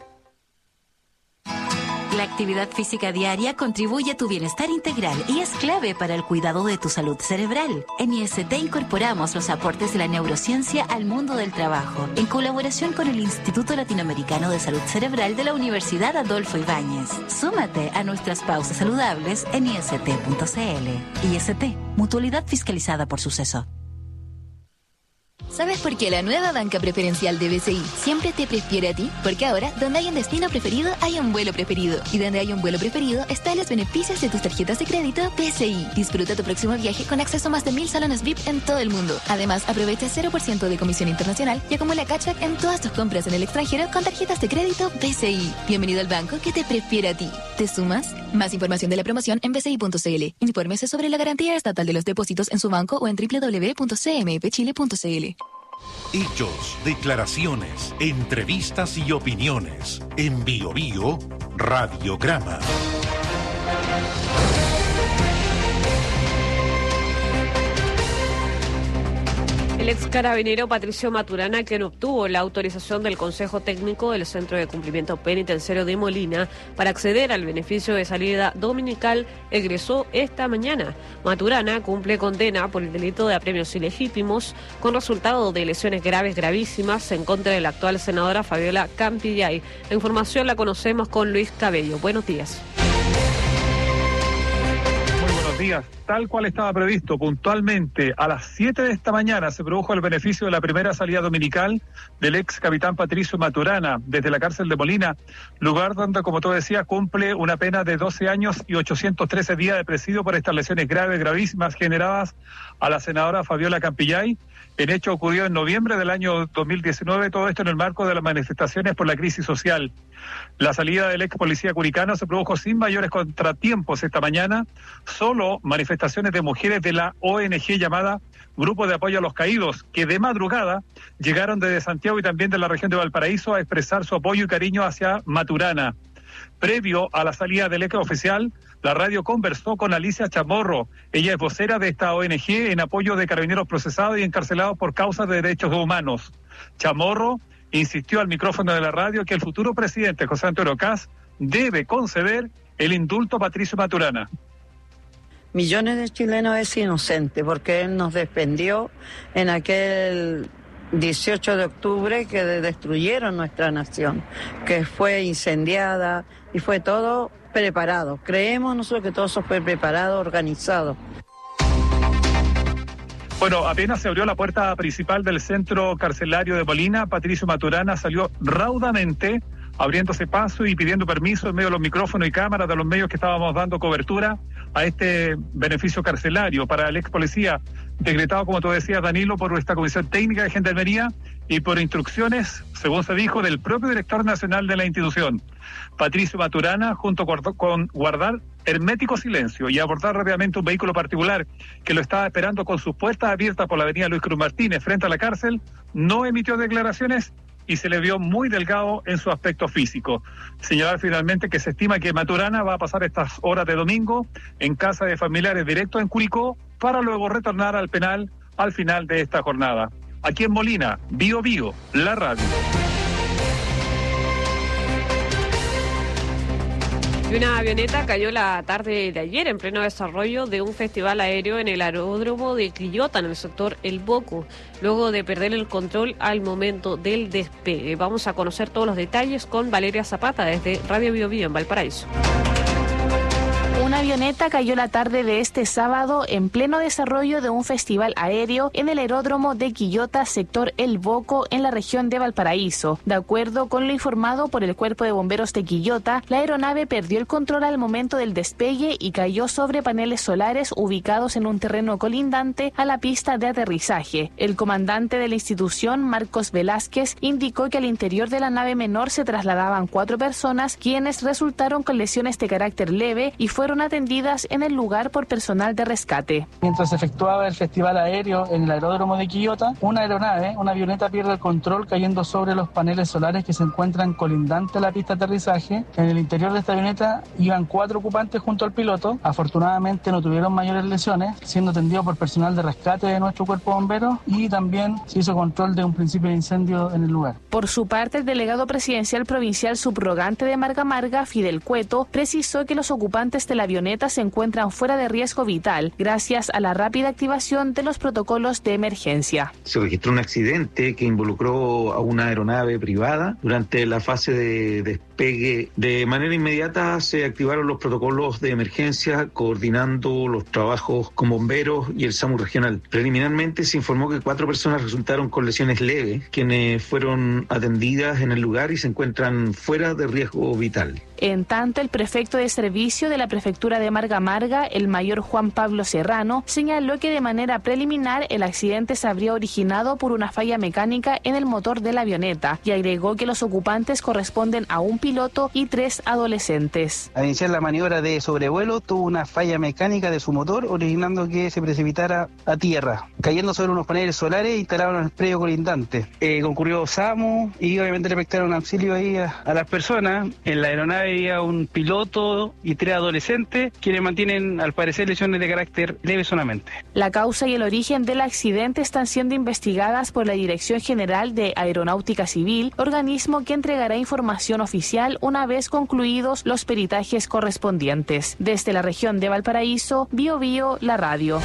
La actividad física diaria contribuye a tu bienestar integral y es clave para el cuidado de tu salud cerebral. En I S T incorporamos los aportes de la neurociencia al mundo del trabajo, en colaboración con el Instituto Latinoamericano de Salud Cerebral de la Universidad Adolfo Ibáñez. Súmate a nuestras pausas saludables en I S T punto C L. I S T, mutualidad fiscalizada por Suceso. ¿Sabes por qué la nueva banca preferencial de B C I siempre te prefiere a ti? Porque ahora, donde hay un destino preferido, hay un vuelo preferido. Y donde hay un vuelo preferido, están los beneficios de tus tarjetas de crédito B C I. Disfruta tu próximo viaje con acceso a más de mil salones V I P en todo el mundo. Además, aprovecha cero por ciento de comisión internacional y acumula cashback en todas tus compras en el extranjero con tarjetas de crédito B C I. Bienvenido al banco que te prefiere a ti. ¿Te sumas? Más información de la promoción en b c i punto c l. Infórmese sobre la garantía estatal de los depósitos en su banco o en w w w punto c m p chile punto c l. Hechos, declaraciones, entrevistas y opiniones. En Bio Bio, Radiograma. El ex carabinero Patricio Maturana, quien obtuvo la autorización del Consejo Técnico del Centro de Cumplimiento Penitenciario de Molina para acceder al beneficio de salida dominical, egresó esta mañana. Maturana cumple condena por el delito de apremios ilegítimos con resultado de lesiones graves gravísimas en contra de la actual senadora Fabiola Campillay. La información la conocemos con Luis Cabello. Buenos días. Días. Tal cual estaba previsto, puntualmente a las siete de esta mañana se produjo el beneficio de la primera salida dominical del ex capitán Patricio Maturana desde la cárcel de Molina, lugar donde, como tú decías, cumple una pena de doce años y ochocientos trece días de presidio por estas lesiones graves, gravísimas, generadas a la senadora Fabiola Campillay. El hecho ocurrió en noviembre del año dos mil diecinueve, todo esto en el marco de las manifestaciones por la crisis social. La salida del ex policía curicano se produjo sin mayores contratiempos esta mañana, solo manifestaciones de mujeres de la O N G llamada Grupo de Apoyo a los Caídos, que de madrugada llegaron desde Santiago y también de la región de Valparaíso a expresar su apoyo y cariño hacia Maturana. Previo a la salida del ex oficial, la radio conversó con Alicia Chamorro. Ella es vocera de esta O N G en apoyo de carabineros procesados y encarcelados por causas de derechos humanos. Chamorro insistió al micrófono de la radio que el futuro presidente José Antonio Kast debe conceder el indulto a Patricio Maturana. Millones de chilenos es inocente porque él nos defendió en aquel dieciocho de octubre que destruyeron nuestra nación, que fue incendiada y fue todo preparado. Creemos nosotros que todo eso fue preparado, organizado. Bueno, apenas se abrió la puerta principal del centro carcelario de Molina, Patricio Maturana salió raudamente, abriéndose paso y pidiendo permiso en medio de los micrófonos y cámaras de los medios que estábamos dando cobertura a este beneficio carcelario para el ex policía, decretado, como tú decías, Danilo, por esta Comisión Técnica de Gendarmería y por instrucciones, según se dijo, del propio director nacional de la institución. Patricio Maturana, junto con guardar hermético silencio y abordar rápidamente un vehículo particular que lo estaba esperando con sus puertas abiertas por la avenida Luis Cruz Martínez frente a la cárcel, no emitió declaraciones y se le vio muy delgado en su aspecto físico. Señalar finalmente que se estima que Maturana va a pasar estas horas de domingo en casa de familiares directos en Curicó para luego retornar al penal al final de esta jornada. Aquí en Molina, Bio Bio, la radio. Y una avioneta cayó la tarde de ayer en pleno desarrollo de un festival aéreo en el aeródromo de Quillota, en el sector El Boco, luego de perder el control al momento del despegue. Vamos a conocer todos los detalles con Valeria Zapata desde Radio Bio Bio en Valparaíso. Una avioneta cayó la tarde de este sábado en pleno desarrollo de un festival aéreo en el aeródromo de Quillota, sector El Boco, en la región de Valparaíso. De acuerdo con lo informado por el Cuerpo de Bomberos de Quillota, la aeronave perdió el control al momento del despegue y cayó sobre paneles solares ubicados en un terreno colindante a la pista de aterrizaje. El comandante de la institución, Marcos Velázquez, indicó que al interior de la nave menor se trasladaban cuatro personas, quienes resultaron con lesiones de carácter leve y fueron atendidas en el lugar por personal de rescate. Mientras se efectuaba el festival aéreo en el aeródromo de Quillota, una aeronave, una avioneta, pierde el control cayendo sobre los paneles solares que se encuentran colindantes a la pista de aterrizaje. En el interior de esta avioneta iban cuatro ocupantes junto al piloto. Afortunadamente no tuvieron mayores lesiones, siendo atendidos por personal de rescate de nuestro cuerpo de bomberos, y también se hizo control de un principio de incendio en el lugar. Por su parte, el delegado presidencial provincial subrogante de Marga Marga, Fidel Cueto, precisó que los ocupantes de la avioneta se encuentran fuera de riesgo vital gracias a la rápida activación de los protocolos de emergencia. Se registró un accidente que involucró a una aeronave privada durante la fase de despegue. De manera inmediata se activaron los protocolos de emergencia coordinando los trabajos con bomberos y el SAMU regional. Preliminarmente se informó que cuatro personas resultaron con lesiones leves, quienes fueron atendidas en el lugar y se encuentran fuera de riesgo vital. En tanto, el prefecto de servicio de la prefectura de Marga Marga, el mayor Juan Pablo Serrano, señaló que de manera preliminar el accidente se habría originado por una falla mecánica en el motor de la avioneta y agregó que los ocupantes corresponden a un piloto y tres adolescentes. Al iniciar la maniobra de sobrevuelo tuvo una falla mecánica de su motor, originando que se precipitara a tierra, cayendo sobre unos paneles solares instalados en el predio colindante. Eh, concurrió SAMU y obviamente le prestaron auxilio ahí a, a las personas. En la aeronave había un piloto y tres adolescentes, quienes mantienen al parecer lesiones de carácter leve solamente. La causa y el origen del accidente están siendo investigadas por la Dirección General de Aeronáutica Civil, organismo que entregará información oficial una vez concluidos los peritajes correspondientes. Desde la región de Valparaíso, Bio Bio, la radio.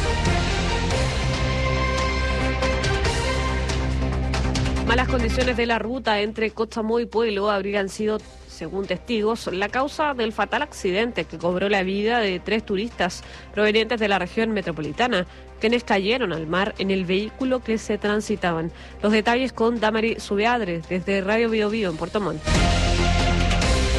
Malas condiciones de la ruta entre Cochamó y Pueblo habrían sido, según testigos, la causa del fatal accidente que cobró la vida de tres turistas provenientes de la región metropolitana, quienes cayeron al mar en el vehículo que se transitaban. Los detalles con Damari Subeadre, desde Radio Bio Bio en Puerto Montt.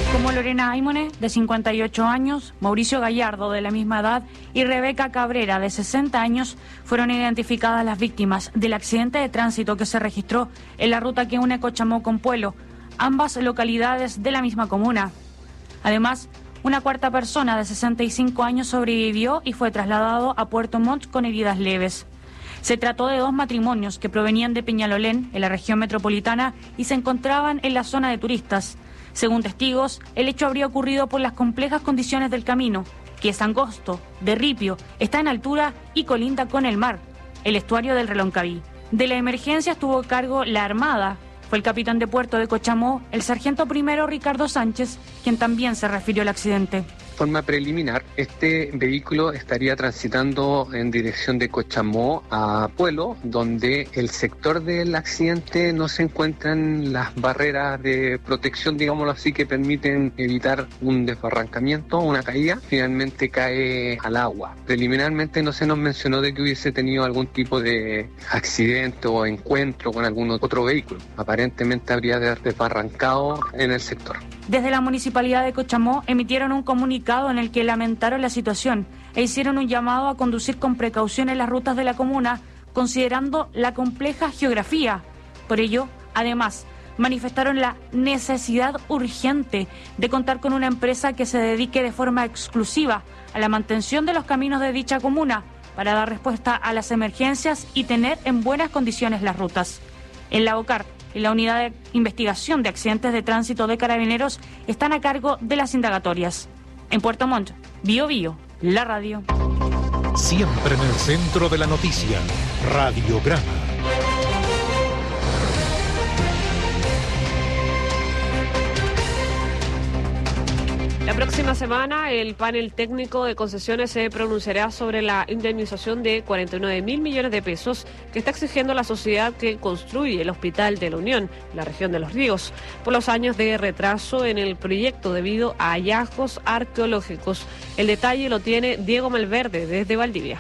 Como Lorena Aymone, de cincuenta y ocho años, Mauricio Gallardo, de la misma edad, y Rebeca Cabrera, de sesenta años, fueron identificadas las víctimas del accidente de tránsito que se registró en la ruta que une Cochamó con Puelo, ambas localidades de la misma comuna. Además, una cuarta persona de sesenta y cinco años sobrevivió y fue trasladado a Puerto Montt con heridas leves. Se trató de dos matrimonios que provenían de Peñalolén, en la región metropolitana, y se encontraban en la zona de turistas. Según testigos, el hecho habría ocurrido por las complejas condiciones del camino, que es angosto, de ripio, está en altura y colinda con el mar, el estuario del Reloncaví. De la emergencia estuvo a cargo la Armada. Fue el capitán de puerto de Cochamó, el sargento primero Ricardo Sánchez, quien también se refirió al accidente. De forma preliminar, este vehículo estaría transitando en dirección de Cochamó a Puelo, donde el sector del accidente no se encuentran las barreras de protección, digámoslo así, que permiten evitar un desbarrancamiento, una caída. Finalmente cae al agua. Preliminarmente no se nos mencionó de que hubiese tenido algún tipo de accidente o encuentro con algún otro vehículo. Aparentemente habría desbarrancado en el sector. Desde la Municipalidad de Cochamó emitieron un comunicado en el que lamentaron la situación e hicieron un llamado a conducir con precaución en las rutas de la comuna, considerando la compleja geografía. Por ello, además, manifestaron la necesidad urgente de contar con una empresa que se dedique de forma exclusiva a la mantención de los caminos de dicha comuna para dar respuesta a las emergencias y tener en buenas condiciones las rutas. En la OCAR y la Unidad de Investigación de Accidentes de Tránsito de Carabineros están a cargo de las indagatorias. En Puerto Montt, Bio Bio, la radio. Siempre en el centro de la noticia, Radiograma. La próxima semana, el panel técnico de concesiones se pronunciará sobre la indemnización de cuarenta y nueve mil millones de pesos que está exigiendo la sociedad que construye el Hospital de la Unión, en la región de Los Ríos, por los años de retraso en el proyecto debido a hallazgos arqueológicos. El detalle lo tiene Diego Malverde desde Valdivia.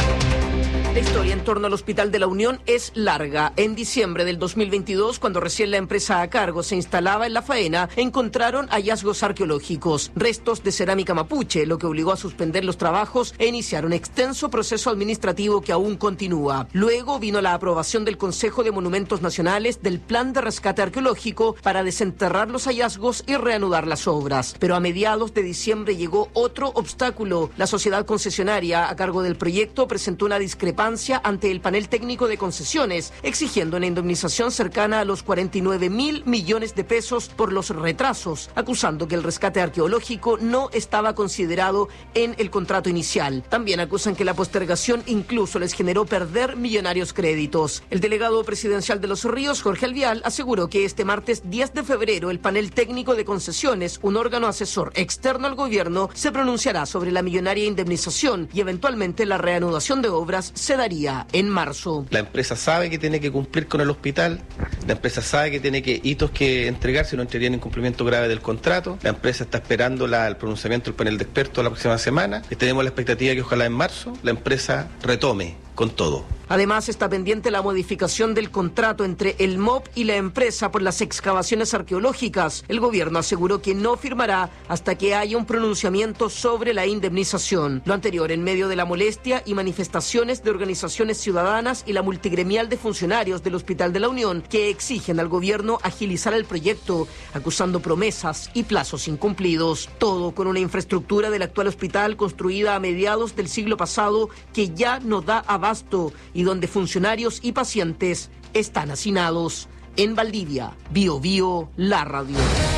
La historia en torno al Hospital de la Unión es larga. En diciembre del dos mil veintidós, cuando recién la empresa a cargo se instalaba en la faena, encontraron hallazgos arqueológicos, restos de cerámica mapuche, lo que obligó a suspender los trabajos e iniciar un extenso proceso administrativo que aún continúa. Luego vino la aprobación del Consejo de Monumentos Nacionales del Plan de Rescate Arqueológico para desenterrar los hallazgos y reanudar las obras. Pero a mediados de diciembre llegó otro obstáculo. La sociedad concesionaria a cargo del proyecto presentó una discrepancia ante el panel técnico de concesiones, exigiendo una indemnización cercana a los cuarenta y nueve mil millones de pesos por los retrasos, acusando que el rescate arqueológico no estaba considerado en el contrato inicial. También acusan que la postergación incluso les generó perder millonarios créditos. El delegado presidencial de Los Ríos, Jorge Alvial, aseguró que este martes diez de febrero el panel técnico de concesiones, un órgano asesor externo al gobierno, se pronunciará sobre la millonaria indemnización y eventualmente la reanudación de obras se daría en marzo. La empresa sabe que tiene que cumplir con el hospital, la empresa sabe que tiene que hitos que entregar, si no entraría en incumplimiento grave del contrato. La empresa está esperando la, el pronunciamiento del panel de expertos la próxima semana y tenemos la expectativa de que ojalá en marzo la empresa retome con todo. Además, está pendiente la modificación del contrato entre el M O P y la empresa por las excavaciones arqueológicas. El gobierno aseguró que no firmará hasta que haya un pronunciamiento sobre la indemnización. Lo anterior en medio de la molestia y manifestaciones de organizaciones ciudadanas y la multigremial de funcionarios del Hospital de la Unión que exigen al gobierno agilizar el proyecto, acusando promesas y plazos incumplidos. Todo con una infraestructura del actual hospital construida a mediados del siglo pasado que ya no da abasto y donde funcionarios y pacientes están hacinados. En Valdivia, Bio Bio, la radio.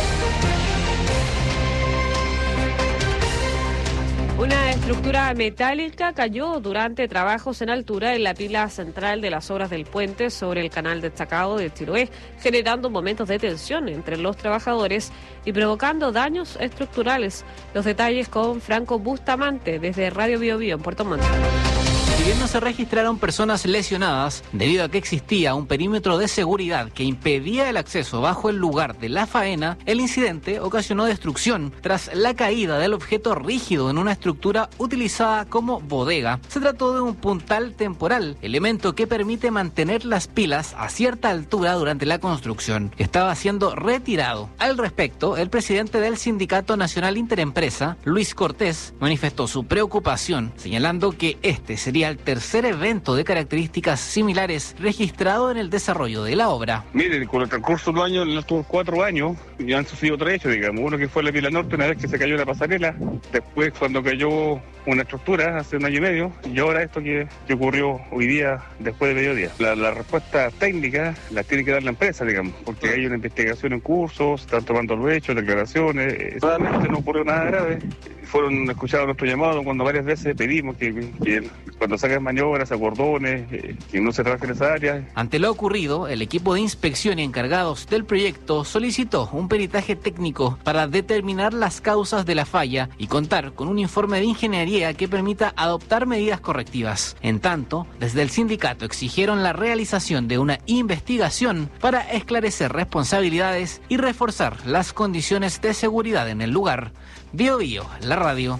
Una estructura metálica cayó durante trabajos en altura en la pila central de las obras del puente sobre el canal destacado de Chiloé, generando momentos de tensión entre los trabajadores y provocando daños estructurales. Los detalles con Franco Bustamante desde Radio Bio Bio en Puerto Montt. Si bien no se registraron personas lesionadas, debido a que existía un perímetro de seguridad que impedía el acceso bajo el lugar de la faena, el incidente ocasionó destrucción tras la caída del objeto rígido en una estructura utilizada como bodega. Se trató de un puntal temporal, elemento que permite mantener las pilas a cierta altura durante la construcción. Estaba siendo retirado. Al respecto, el presidente del Sindicato Nacional Interempresa, Luis Cortés, manifestó su preocupación, señalando que este sería el tercer evento de características similares registrado en el desarrollo de la obra. Miren, con el transcurso de los años, en estos cuatro años, ya han sucedido tres hechos, digamos. Uno que fue en la Pila Norte, una vez que se cayó la pasarela, después cuando cayó una estructura hace un año y medio, y ahora esto que, que ocurrió hoy día, después de mediodía. La, la respuesta técnica la tiene que dar la empresa, digamos, porque hay una investigación en curso, se están tomando los hechos, declaraciones. Realmente no ocurrió nada grave. Fueron escuchados nuestros llamados cuando varias veces pedimos que, que cuando saquen maniobras, acordones, eh, que no se trabaje en esa área. Ante lo ocurrido, el equipo de inspección y encargados del proyecto solicitó un peritaje técnico para determinar las causas de la falla y contar con un informe de ingeniería que permita adoptar medidas correctivas. En tanto, desde el sindicato exigieron la realización de una investigación para esclarecer responsabilidades y reforzar las condiciones de seguridad en el lugar. Bio Bio, la radio.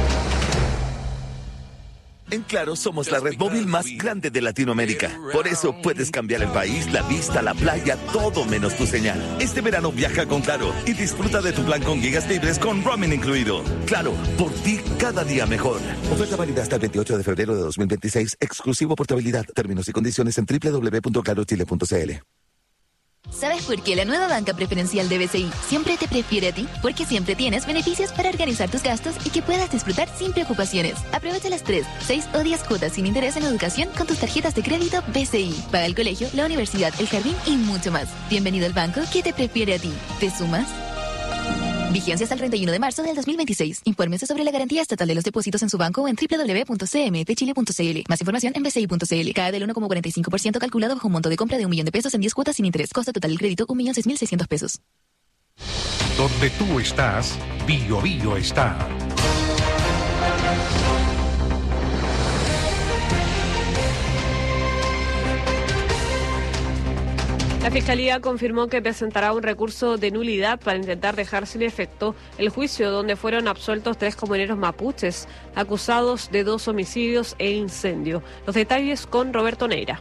En Claro somos la red móvil más grande de Latinoamérica. Por eso puedes cambiar el país, la vista, la playa, todo menos tu señal. Este verano viaja con Claro y disfruta de tu plan con gigas libres con roaming incluido. Claro, por ti cada día mejor. Oferta válida hasta el veintiocho de febrero de dos mil veintiséis. Exclusivo portabilidad. Términos y condiciones en doble u doble u doble u punto claro chile punto c l. ¿Sabes por qué la nueva banca preferencial de B C I siempre te prefiere a ti? Porque siempre tienes beneficios para organizar tus gastos y que puedas disfrutar sin preocupaciones. Aprovecha las tres, seis o diez cuotas sin interés en educación con tus tarjetas de crédito B C I. Paga el colegio, la universidad, el jardín y mucho más. Bienvenido al banco que te prefiere a ti. ¿Te sumas? Vigencia hasta el treinta y uno de marzo del dos mil veintiséis. Infórmese sobre la garantía estatal de los depósitos en su banco o en doble u doble u doble u punto c m t chile punto c l. Más información en b c i punto c l. Cada del uno coma cuarenta y cinco por ciento calculado bajo un monto de compra de un millón de pesos en diez cuotas sin interés. Costo total del crédito un millón seis mil seiscientos pesos. Donde tú estás, Bio Bio está. La Fiscalía confirmó que presentará un recurso de nulidad para intentar dejar sin efecto el juicio donde fueron absueltos tres comuneros mapuches acusados de dos homicidios e incendio. Los detalles con Roberto Neira.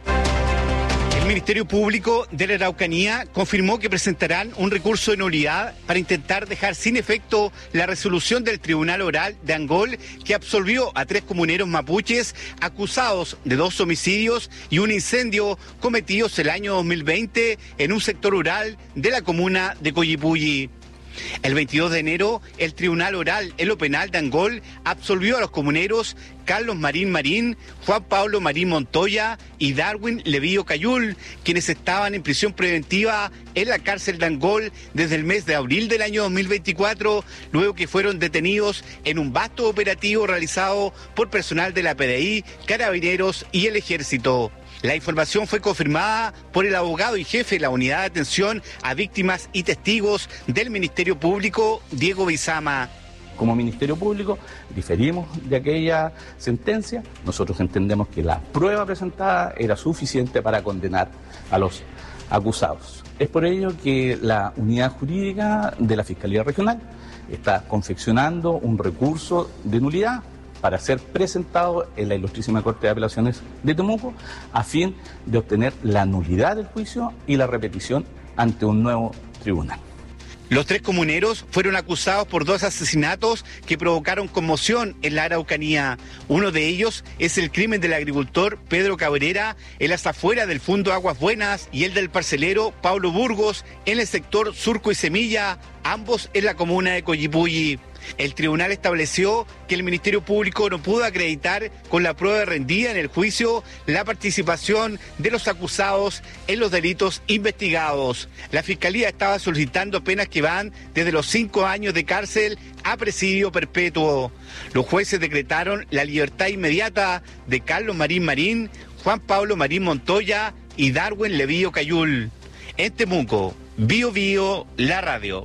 El Ministerio Público de la Araucanía confirmó que presentarán un recurso de nulidad para intentar dejar sin efecto la resolución del Tribunal Oral de Angol que absolvió a tres comuneros mapuches acusados de dos homicidios y un incendio cometidos el año dos mil veinte en un sector rural de la comuna de Coyipulli. El veintidós de enero, el Tribunal Oral en lo Penal de Angol absolvió a los comuneros Carlos Marín Marín, Juan Pablo Marín Montoya y Darwin Levío Cayul, quienes estaban en prisión preventiva en la cárcel de Angol desde el mes de abril del año dos mil veinticuatro, luego que fueron detenidos en un vasto operativo realizado por personal de la P D I, Carabineros y el Ejército. La información fue confirmada por el abogado y jefe de la Unidad de Atención a Víctimas y Testigos del Ministerio Público, Diego Bizama. Como Ministerio Público diferimos de aquella sentencia. Nosotros entendemos que la prueba presentada era suficiente para condenar a los acusados. Es por ello que la unidad jurídica de la Fiscalía Regional está confeccionando un recurso de nulidad para ser presentado en la Ilustrísima Corte de Apelaciones de Temuco a fin de obtener la nulidad del juicio y la repetición ante un nuevo tribunal. Los tres comuneros fueron acusados por dos asesinatos que provocaron conmoción en la Araucanía. Uno de ellos es el crimen del agricultor Pedro Cabrera en las afueras del Fundo Aguas Buenas y el del parcelero Pablo Burgos en el sector Surco y Semilla, ambos en la comuna de Coyipulli. El tribunal estableció que el Ministerio Público no pudo acreditar con la prueba rendida en el juicio la participación de los acusados en los delitos investigados. La Fiscalía estaba solicitando penas que van desde los cinco años de cárcel a presidio perpetuo. Los jueces decretaron la libertad inmediata de Carlos Marín Marín, Juan Pablo Marín Montoya y Darwin Levío Cayul. En Temuco, Bio Bio, la radio.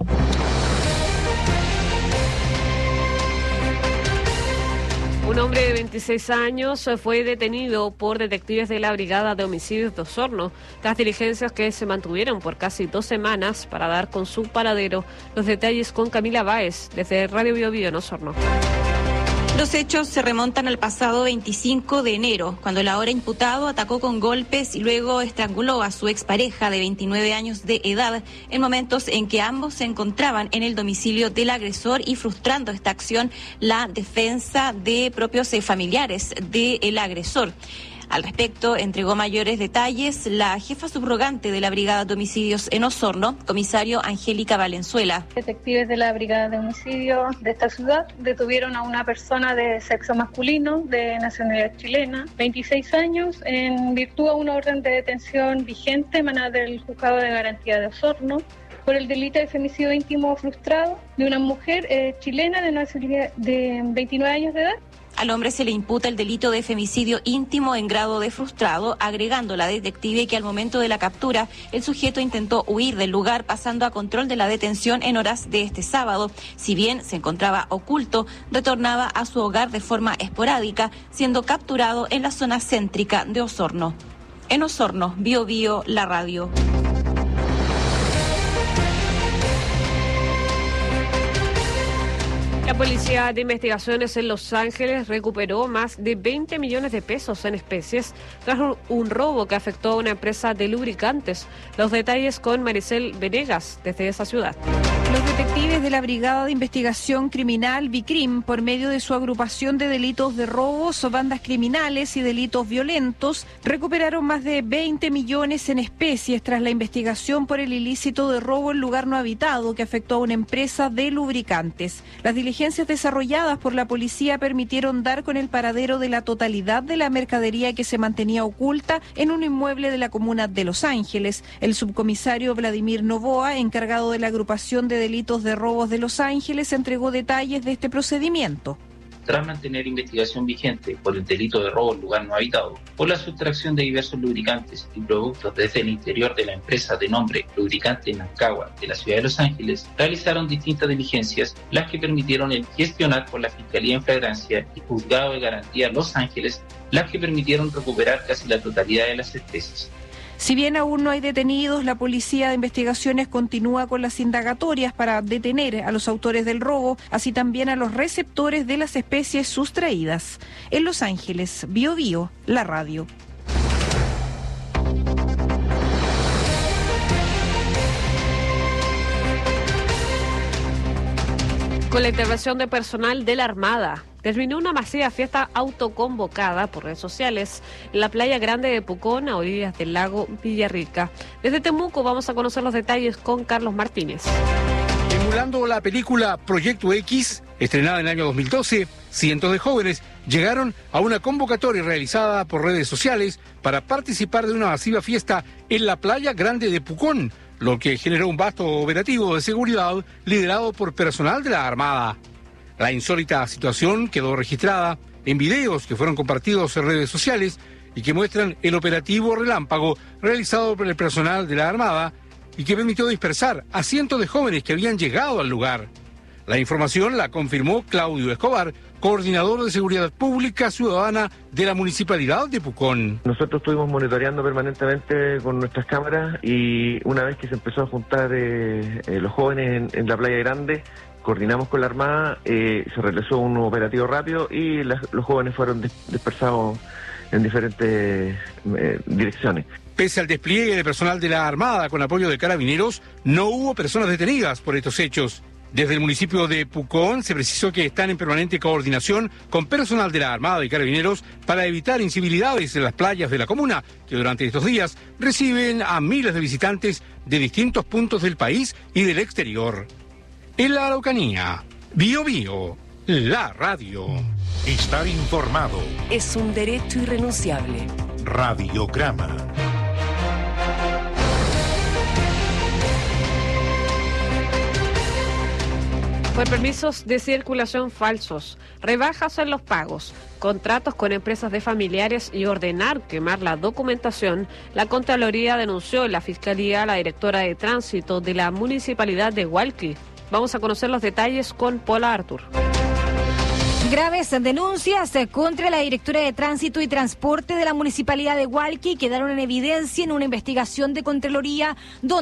Un hombre de veintiséis años fue detenido por detectives de la Brigada de Homicidios de Osorno tras diligencias que se mantuvieron por casi dos semanas para dar con su paradero. Los detalles con Camila Báez desde Radio Bio Bio en Osorno. Los hechos se remontan al pasado veinticinco de enero, cuando el ahora imputado atacó con golpes y luego estranguló a su expareja de veintinueve años de edad en momentos en que ambos se encontraban en el domicilio del agresor y frustrando esta acción la defensa de propios familiares del agresor. Al respecto, entregó mayores detalles la jefa subrogante de la Brigada de Homicidios en Osorno, comisario Angélica Valenzuela. Detectives de la Brigada de Homicidios de esta ciudad detuvieron a una persona de sexo masculino, de nacionalidad chilena, veintiséis años, en virtud a una orden de detención vigente emanada del Juzgado de Garantía de Osorno, por el delito de femicidio íntimo frustrado de una mujer eh, chilena de nacionalidad de veintinueve años de edad. Al hombre se le imputa el delito de femicidio íntimo en grado de frustrado, agregando la detective que al momento de la captura el sujeto intentó huir del lugar pasando a control de la detención en horas de este sábado. Si bien se encontraba oculto, retornaba a su hogar de forma esporádica, siendo capturado en la zona céntrica de Osorno. En Osorno, Bio Bio, la radio. La Policía de Investigaciones en Los Ángeles recuperó más de veinte millones de pesos en especies tras un robo que afectó a una empresa de lubricantes. Los detalles con Maricel Venegas desde esa ciudad. Los detectives de la Brigada de Investigación Criminal BICRIM, por medio de su agrupación de delitos de robos, bandas criminales y delitos violentos, recuperaron más de veinte millones en especies tras la investigación por el ilícito de robo en lugar no habitado que afectó a una empresa de lubricantes. Las diligencias desarrolladas por la policía permitieron dar con el paradero de la totalidad de la mercadería que se mantenía oculta en un inmueble de la comuna de Los Ángeles. El subcomisario Vladimir Novoa, encargado de la agrupación de delitos de robos de Los Ángeles, entregó detalles de este procedimiento. Tras mantener investigación vigente por el delito de robo en lugar no habitado, por la sustracción de diversos lubricantes y productos desde el interior de la empresa de nombre Lubricante Nancagua de la ciudad de Los Ángeles, realizaron distintas diligencias, las que permitieron el gestionar por la Fiscalía en Flagrancia y Juzgado de Garantía Los Ángeles, las que permitieron recuperar casi la totalidad de las especies. Si bien aún no hay detenidos, la Policía de Investigaciones continúa con las indagatorias para detener a los autores del robo, así también a los receptores de las especies sustraídas. En Los Ángeles, Bio Bio, la radio. Con la intervención de personal de la Armada, terminó una masiva fiesta autoconvocada por redes sociales en la playa grande de Pucón, a orillas del lago Villarrica. Desde Temuco vamos a conocer los detalles con Carlos Martínez. Emulando la película Proyecto X, estrenada en el año dos mil doce, cientos de jóvenes llegaron a una convocatoria realizada por redes sociales para participar de una masiva fiesta en la playa grande de Pucón, lo que generó un vasto operativo de seguridad liderado por personal de la Armada. La insólita situación quedó registrada en videos que fueron compartidos en redes sociales y que muestran el operativo relámpago realizado por el personal de la Armada y que permitió dispersar a cientos de jóvenes que habían llegado al lugar. La información la confirmó Claudio Escobar, coordinador de Seguridad Pública Ciudadana de la Municipalidad de Pucón. Nosotros estuvimos monitoreando permanentemente con nuestras cámaras y una vez que se empezó a juntar eh, eh, los jóvenes en, en la Playa Grande, coordinamos con la Armada, eh, se realizó un operativo rápido y las, los jóvenes fueron dis- dispersados en diferentes eh, direcciones. Pese al despliegue de personal de la Armada con apoyo de carabineros, no hubo personas detenidas por estos hechos. Desde el municipio de Pucón se precisó que están en permanente coordinación con personal de la Armada y Carabineros para evitar incivilidades en las playas de la comuna, que durante estos días reciben a miles de visitantes de distintos puntos del país y del exterior. En la Araucanía, Bio Bio, la radio. Estar informado es un derecho irrenunciable. Radiograma. Por permisos de circulación falsos, rebajas en los pagos, contratos con empresas de familiares y ordenar quemar la documentación, la Contraloría denunció en la Fiscalía a la directora de Tránsito de la Municipalidad de Hualqui. Vamos a conocer los detalles con Paula Artur. Graves denuncias contra la directora de Tránsito y Transporte de la Municipalidad de Hualqui quedaron en evidencia en una investigación de Contraloría donde